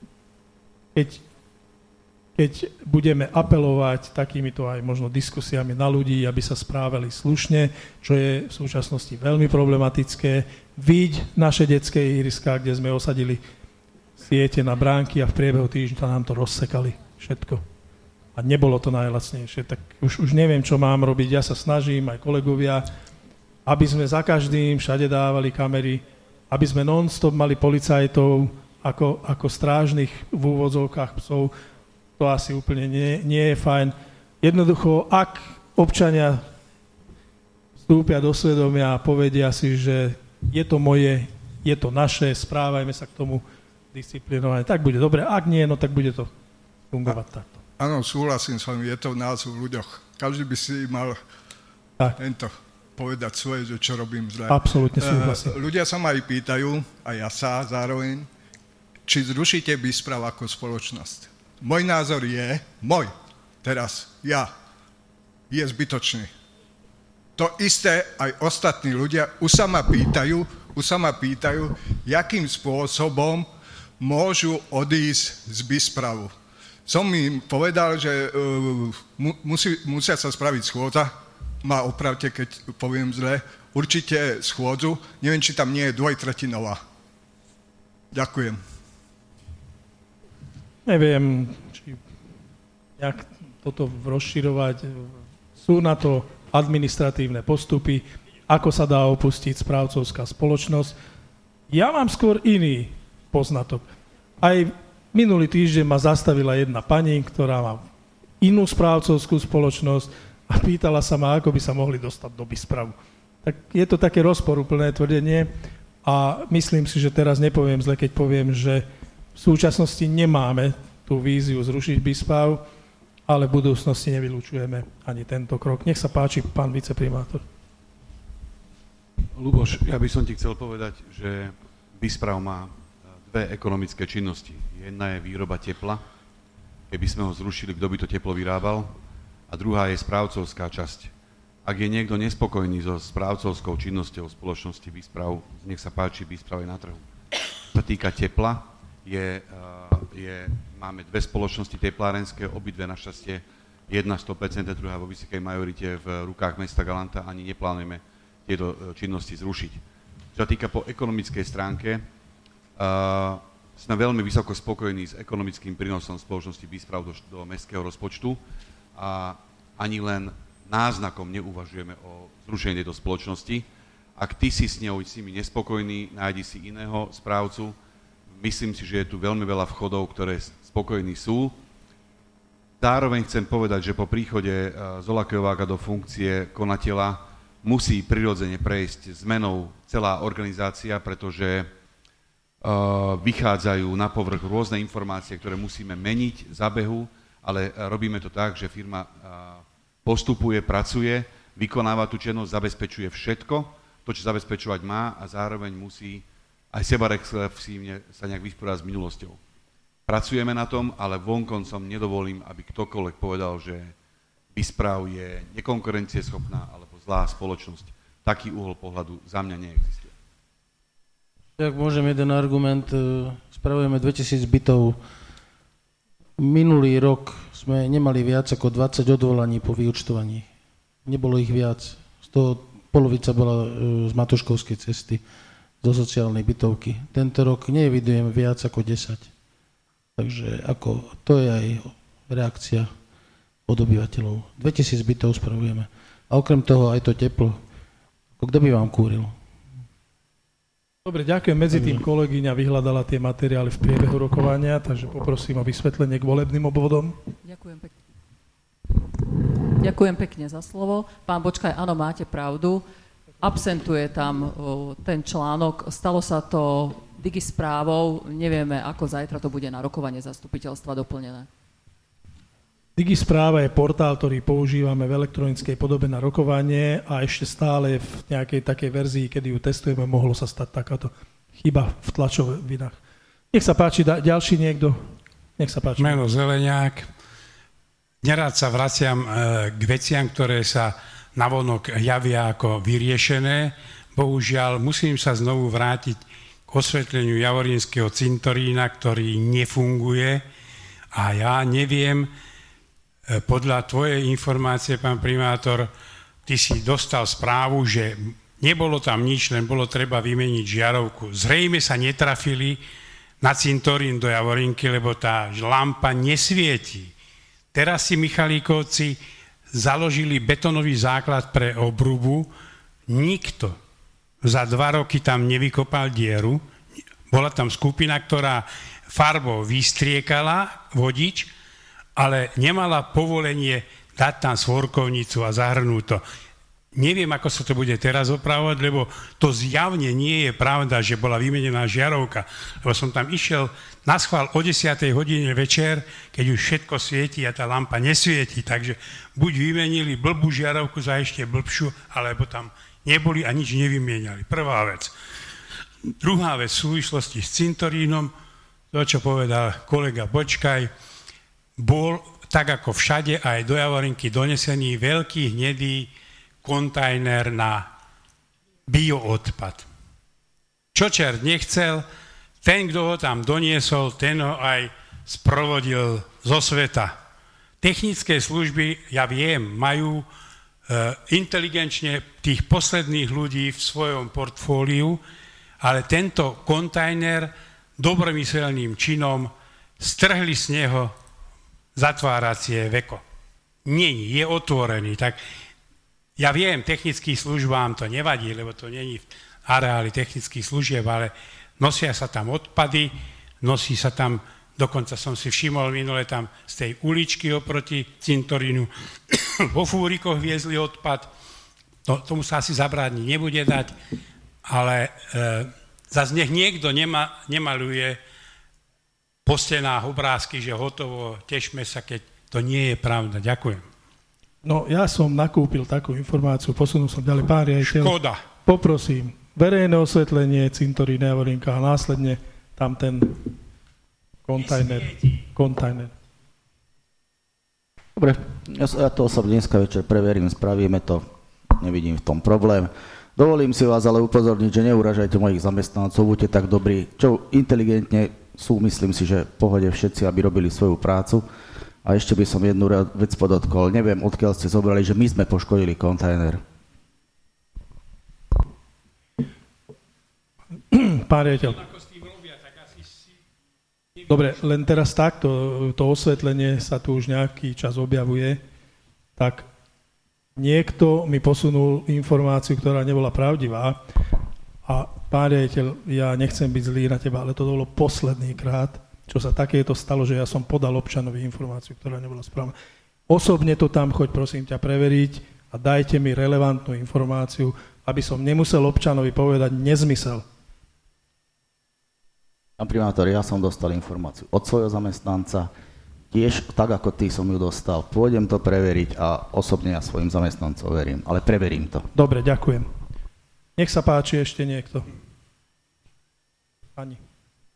keď budeme apelovať takýmito aj možno diskusiami na ľudí, aby sa správali slušne, čo je v súčasnosti veľmi problematické. Vidť naše detské ihriská, kde sme osadili siete na bránky a v priebehu týždňa nám to rozsekali všetko. A nebolo to najlacnejšie, tak už neviem, čo mám robiť. Ja sa snažím, aj kolegovia, aby sme za každým všade dávali kamery, aby sme non-stop mali policajtov ako strážnych v úvodzovkách psov, to asi úplne nie je fajn. Jednoducho, ak občania vstúpia do svedomia a povedia si, že je to moje, je to naše, správajme sa k tomu disciplinovane, tak bude dobre. Ak nie, no tak bude to fungovať takto. Áno, súhlasím s vami, je to v nás v ľuďoch. Každý by si mal tento povedať svoje, že čo robím zle. Absolútne súhlasím. Ľudia sa ma aj pýtajú, a ja sa zároveň, či zrušíte BISPRAV ako spoločnosť. Môj názor je, je zbytočný. To isté aj ostatní ľudia už sa ma pýtajú, jakým spôsobom môžu odísť z BISPRAVu. Som im povedal, že musia sa spraviť schôdza, ma opravte, keď poviem zle, určite schôdzu, neviem, či tam nie je 2/3. Ďakujem. Neviem, jak toto rozširovať. Sú na to administratívne postupy, ako sa dá opustiť správcovská spoločnosť. Ja mám skôr iný poznatok. Aj minulý týždeň ma zastavila jedna pani, ktorá má inú správcovskú spoločnosť a pýtala sa ma, ako by sa mohli dostať do BISPRAVu. Tak je to také rozporuplné tvrdenie a myslím si, že teraz nepoviem zle, keď poviem, že v súčasnosti nemáme tú víziu zrušiť BISPRAV, ale v budúcnosti nevylučujeme ani tento krok. Nech sa páči, pán viceprimátor. Ľuboš, ja by som ti chcel povedať, že BISPRAV má dve ekonomické činnosti. Jedna je výroba tepla, keby sme ho zrušili, kto by to teplo vyrábal, a druhá je správcovská časť. Ak je niekto nespokojný so správcovskou činnosťou spoločnosti BISPRAV, nech sa páči, BISPRAV je na trhu. Čo sa týka tepla, máme dve spoločnosti teplárenské, obidve našťastie, jedna 100%, druhá vo vysokej majorite v rukách mesta Galanta, ani neplánujeme tieto činnosti zrušiť. Čo sa týka po ekonomickej stránke, sme veľmi vysoko spokojní s ekonomickým prínosom spoločnosti BISPRAV do mestského rozpočtu a ani len náznakom neuvažujeme o zrušení tejto spoločnosti. Ak ty si s nimi nespokojný, nájdi si iného správcu. Myslím si, že je tu veľmi veľa vchodov, ktoré spokojní sú. Zároveň chcem povedať, že po príchode Zola Keováka do funkcie konateľa musí prirodzene prejsť zmenou celá organizácia, pretože vychádzajú na povrch rôzne informácie, ktoré musíme meniť za behu, ale robíme to tak, že firma postupuje, pracuje, vykonáva tú činnosť, zabezpečuje všetko, to, čo zabezpečovať má, a zároveň musí aj sebareflexívne sa nejak vysporiadať s minulosťou. Pracujeme na tom, ale vonkoncom nedovolím, aby ktokoľvek povedal, že BISPRAV je nekonkurencieschopná alebo zlá spoločnosť. Taký uhol pohľadu za mňa neexistuje. Ak môžem jeden argument, spravujeme 2000 bytov. Minulý rok sme nemali viac ako 20 odvolaní po vyúčtovaní. Nebolo ich viac. Z toho polovica bola z Matuškovskej cesty, zo sociálnej bytovky. Tento rok neevidujeme viac ako 10. Takže to je aj reakcia od obyvateľov. 2000 bytov spravujeme. A okrem toho aj to teplo. Kto by vám kúril? Dobre, ďakujem. Medzi tým kolegyňa vyhľadala tie materiály v priebehu rokovania, takže poprosím o vysvetlenie k volebným obvodom. Ďakujem pekne za slovo. Pán Bočkaj, áno, máte pravdu. Absentuje tam ten článok. Stalo sa to Digisprávou. Nevieme, ako zajtra to bude na rokovanie zastupiteľstva doplnené. Digispráva je portál, ktorý používame v elektronickej podobe na rokovanie a ešte stále v nejakej takej verzii, kedy ju testujeme, mohlo sa stať takáto chyba v tlačovinách. Nech sa páči, ďalší niekto? Nech sa páči. Meno Zeleniák. Nerád sa vraciam k veciam, ktoré sa navonok javia ako vyriešené. Bohužiaľ, musím sa znovu vrátiť k osvetleniu Javorínskeho cintorína, ktorý nefunguje a ja neviem, podľa tvojej informácie, pán primátor, ty si dostal správu, že nebolo tam nič, len bolo treba vymeniť žiarovku. Zrejme sa netrafili na cintorín do Javorínky, lebo tá lampa nesvieti. Teraz si Michalíkovci založili betonový základ pre obrubu, Nikto za 2 roky tam nevykopal dieru. Bola tam skupina, ktorá farbou vystriekala vodič, ale nemala povolenie dať tam svorkovnicu a zahrnúť to. Neviem, ako sa to bude teraz opravovať, lebo to zjavne nie je pravda, že bola vymenená žiarovka. Lebo som tam išiel na schvál o 10. hodine večer, keď už všetko svieti a tá lampa nesvieti. Takže buď vymenili blbú žiarovku za ešte blbšiu, alebo tam neboli a nič nevymieniali. Prvá vec. Druhá vec v súvislosti s cintorínom, to, čo povedal kolega Bočkaj, bol tak ako všade aj do Javorinky donesený veľký hnedý kontajner na bioodpad. Čo čert nechcel, ten, kto ho tam doniesol, ten ho aj sprovodil zo sveta. Technické služby, ja viem, majú inteligenčne tých posledných ľudí v svojom portfóliu, ale tento kontajner dobromyselným činom strhli z neho zatváracie veko. Nie, je otvorený. Tak ja viem, technickým službám to nevadí, lebo to není v areáli technických služieb, ale nosia sa tam odpady, nosí sa tam, dokonca som si všimol minule tam z tej uličky oproti cintorínu, vo fúrikoch viezli odpad, tomu sa asi zabrániť nebude dať, ale zase nech niekto nemaluje po stenách obrázky, že hotovo, tešme sa, keď to nie je pravda. Ďakujem. No, ja som nakúpil takú informáciu, posunul som ďalej. Pán riaditeľ, škoda. Poprosím, verejné osvetlenie cintorína Javorinka a následne tam ten kontajner. Dobre, ja to osobne dneska večer preverím, spravíme to, nevidím v tom problém. Dovolím si vás ale upozorniť, že neuražajte mojich zamestnancov, buďte tak dobrí, čo inteligentne sú, myslím si, že v pohode všetci, aby robili svoju prácu. A ešte by som jednu vec podotkol. Neviem, odkiaľ ste zobrali, že my sme poškodili kontajner. Pán riaditeľ. Dobre, len teraz takto, to osvetlenie sa tu už nejaký čas objavuje, tak niekto mi posunul informáciu, ktorá nebola pravdivá. A pán riaditeľ, ja nechcem byť zlý na teba, ale to bolo posledný krát, čo sa takéto stalo, že ja som podal občanovi informáciu, ktorá nebola správna. Osobne to tam choď, prosím ťa, preveriť a dajte mi relevantnú informáciu, aby som nemusel občanovi povedať nezmysel. Pán primátor, ja som dostal informáciu od svojho zamestnanca, tiež tak ako ty som ju dostal. Pôjdem to preveriť a osobne ja svojim zamestnancom verím, ale preverím to. Dobre, ďakujem. Nech sa páči ešte niekto. Pani.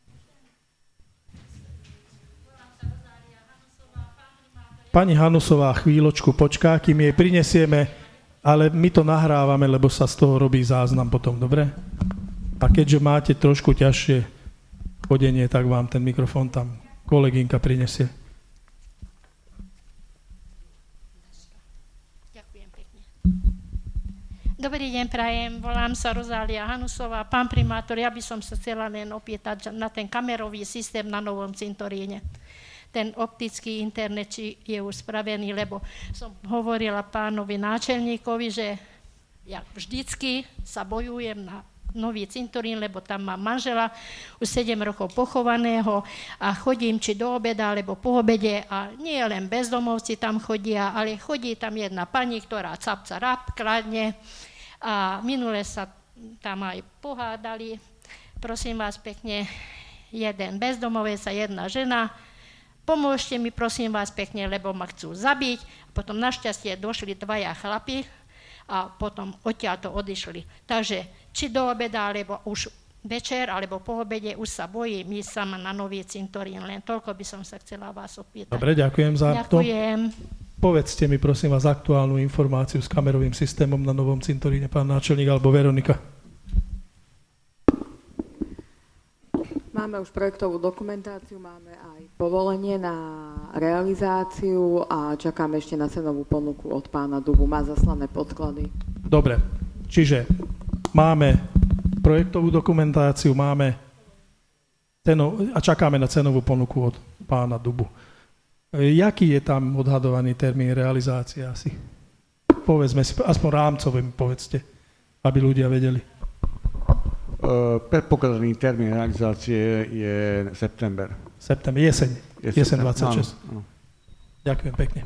Pani Hanusová chvíľočku počká, kým jej prinesieme, ale my to nahrávame, lebo sa z toho robí záznam potom, dobre? A keďže máte trošku ťažšie chodenie, tak vám ten mikrofón tam kolegynka prinesie. Ďakujem pekne. Dobrý deň, prajem. Volám sa Rozália Hanusová. Pán primátor, ja by som sa chcela len opýtať na ten kamerový systém na Novom cintoríne. Ten optický internet, či je už spravený, lebo som hovorila pánovi náčelníkovi, že ja vždycky sa bojujem na Nový cintorín, lebo tam mám manžela už 7 rokov pochovaného a chodím či do obeda, alebo po obede a nie len bezdomovci tam chodia, ale chodí tam jedna pani, ktorá capca rap, kladne a minule sa tam aj pohádali. Prosím vás pekne, jeden bezdomovec a jedna žena. Pomôžte mi, prosím vás pekne, lebo ma chcú zabiť. Potom našťastie došli 2 chlapi a potom odtiaľto odišli. Takže či do obeda, alebo už večer, alebo po obede už sa bojím ísť sama na Nový cintorín. Len toľko by som sa chcela vás opýtať. Dobre, ďakujem za to. Ďakujem. Povedzte mi, prosím vás, aktuálnu informáciu s kamerovým systémom na Novom cintoríne, pán náčelník alebo Veronika. Máme už projektovú dokumentáciu, máme aj povolenie na realizáciu a čakáme ešte na cenovú ponuku od pána Dubu. Má zaslané podklady. Dobre, čiže máme projektovú dokumentáciu, máme a čakáme na cenovú ponuku od pána Dubu. Jaký je tam odhadovaný termín realizácie asi? Povedzme si, aspoň rámcové mi povedzte. aby ľudia vedeli? Predpokladaný termín realizácie je september. September, jeseň 26. Áno. Ďakujem pekne.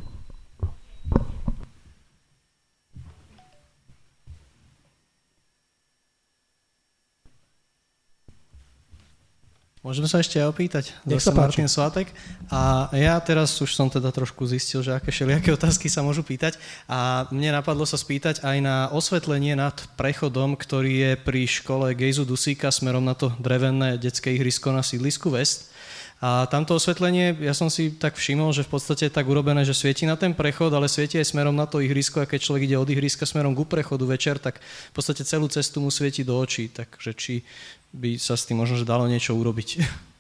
Môžem sa ešte opýtať? Nech sa páči. Martin Svátek. A ja teraz už som teda trošku zistil, že aké všelijaké otázky sa môžu pýtať. A mne napadlo sa spýtať aj na osvetlenie nad prechodom, ktorý je pri škole Gejzu Dusíka smerom na to drevené detské ihrisko na sídlisku West. A tamto osvetlenie, ja som si tak všimol, že v podstate je tak urobené, že svieti na ten prechod, ale svieti aj smerom na to ihrisko, a keď človek ide od ihriska smerom ku prechodu večer, tak v podstate celú cestu mu svieti do očí. Takže či by sa s tým možno že dalo niečo urobiť?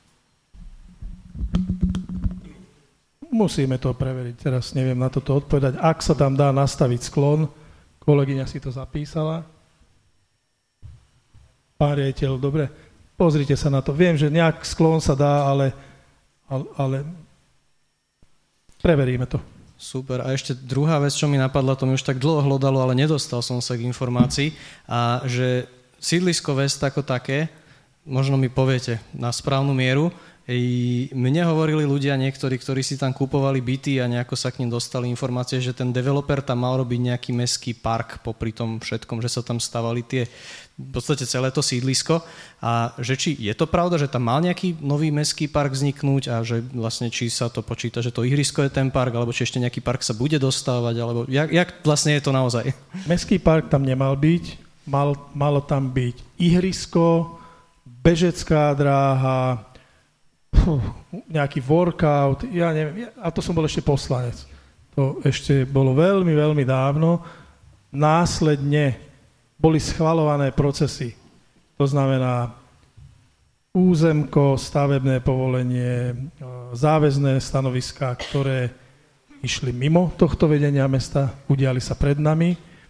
Musíme to preveriť, teraz neviem na toto odpovedať. Ak sa tam dá nastaviť sklon, kolegyňa si to zapísala. Pán riaditeľ, dobre, pozrite sa na to. Viem, že nejak sklon sa dá, ale preveríme to. Super. A ešte druhá vec, čo mi napadla, to mi už tak dlho hľadalo, ale nedostal som sa k informácii, a že sídlisko West ako také, možno mi poviete na správnu mieru, mne hovorili ľudia niektorí, ktorí si tam kúpovali byty a nejako sa k ním dostali informácie, že ten developer tam mal robiť nejaký mestský park popri tom všetkom, že sa tam stavali tie, v podstate celé to sídlisko, a že či je to pravda, že tam mal nejaký nový mestský park vzniknúť a že vlastne či sa to počíta, že to ihrisko je ten park, alebo či ešte nejaký park sa bude dostávať, alebo jak vlastne je to naozaj? Mestský park tam nemal byť, malo tam byť ihrisko, bežecká dráha, nejaký workout, ja neviem, a to som bol ešte poslanec. To ešte bolo veľmi, veľmi dávno. Následne boli schvaľované procesy. To znamená územko, stavebné povolenie, záväzné stanoviská, ktoré išli mimo tohto vedenia mesta, udiali sa pred nami.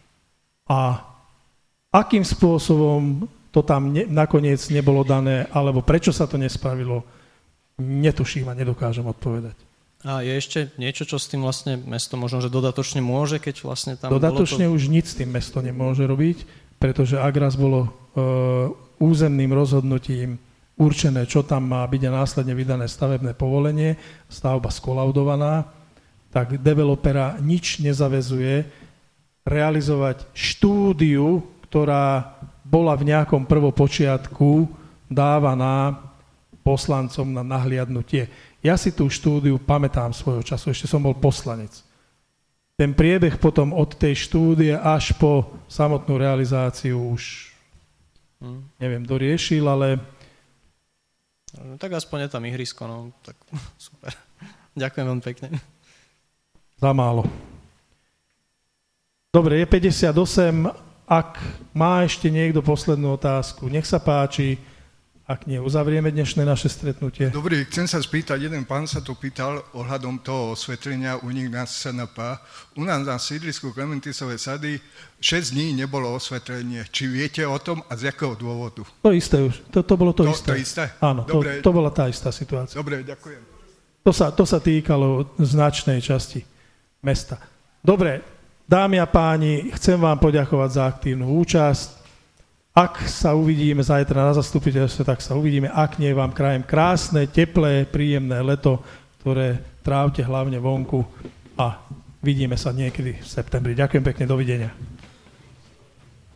A akým spôsobom to tam nakoniec nebolo dané, alebo prečo sa to nespravilo, netuším a nedokážem odpovedať. A je ešte niečo, čo s tým vlastne mesto možno, že dodatočne môže, keď vlastne tam... Dodatočne už nič s tým mesto nemôže robiť, pretože ak raz bolo územným rozhodnutím určené, čo tam má byť, a následne vydané stavebné povolenie, stavba skolaudovaná, tak developera nič nezavezuje realizovať štúdiu, ktorá bola v nejakom prvopočiatku dávaná poslancom na nahliadnutie. Ja si tú štúdiu pamätám svojho času, ešte som bol poslanec. Ten priebeh potom od tej štúdie až po samotnú realizáciu už neviem, doriešil, ale... Tak aspoň je tam ihrisko, no, tak super. Ďakujem veľmi pekne. Za málo. Dobre, je 58. Ak má ešte niekto poslednú otázku, nech sa páči. Ak nie, uzavrieme dnešné naše stretnutie. Dobrý, chcem sa spýtať, jeden pán sa tu pýtal ohľadom toho osvetlenia u nich na SNP. U nás na sídlisku Klementisové sady 6 dní nebolo osvetlenie. Či viete o tom a z jakého dôvodu? To isté už. To bolo to isté. To isté? Áno, to bola tá istá situácia. Dobre, ďakujem. To sa týkalo značnej časti mesta. Dobre, dámy a páni, chcem vám poďakovať za aktívnu účasť. Ak sa uvidíme zajtra na zastupiteľstve, tak sa uvidíme. Ak nie, vám prajem krásne, teplé, príjemné leto, ktoré trávte hlavne vonku, a vidíme sa niekedy v septembri. Ďakujem pekne, dovidenia.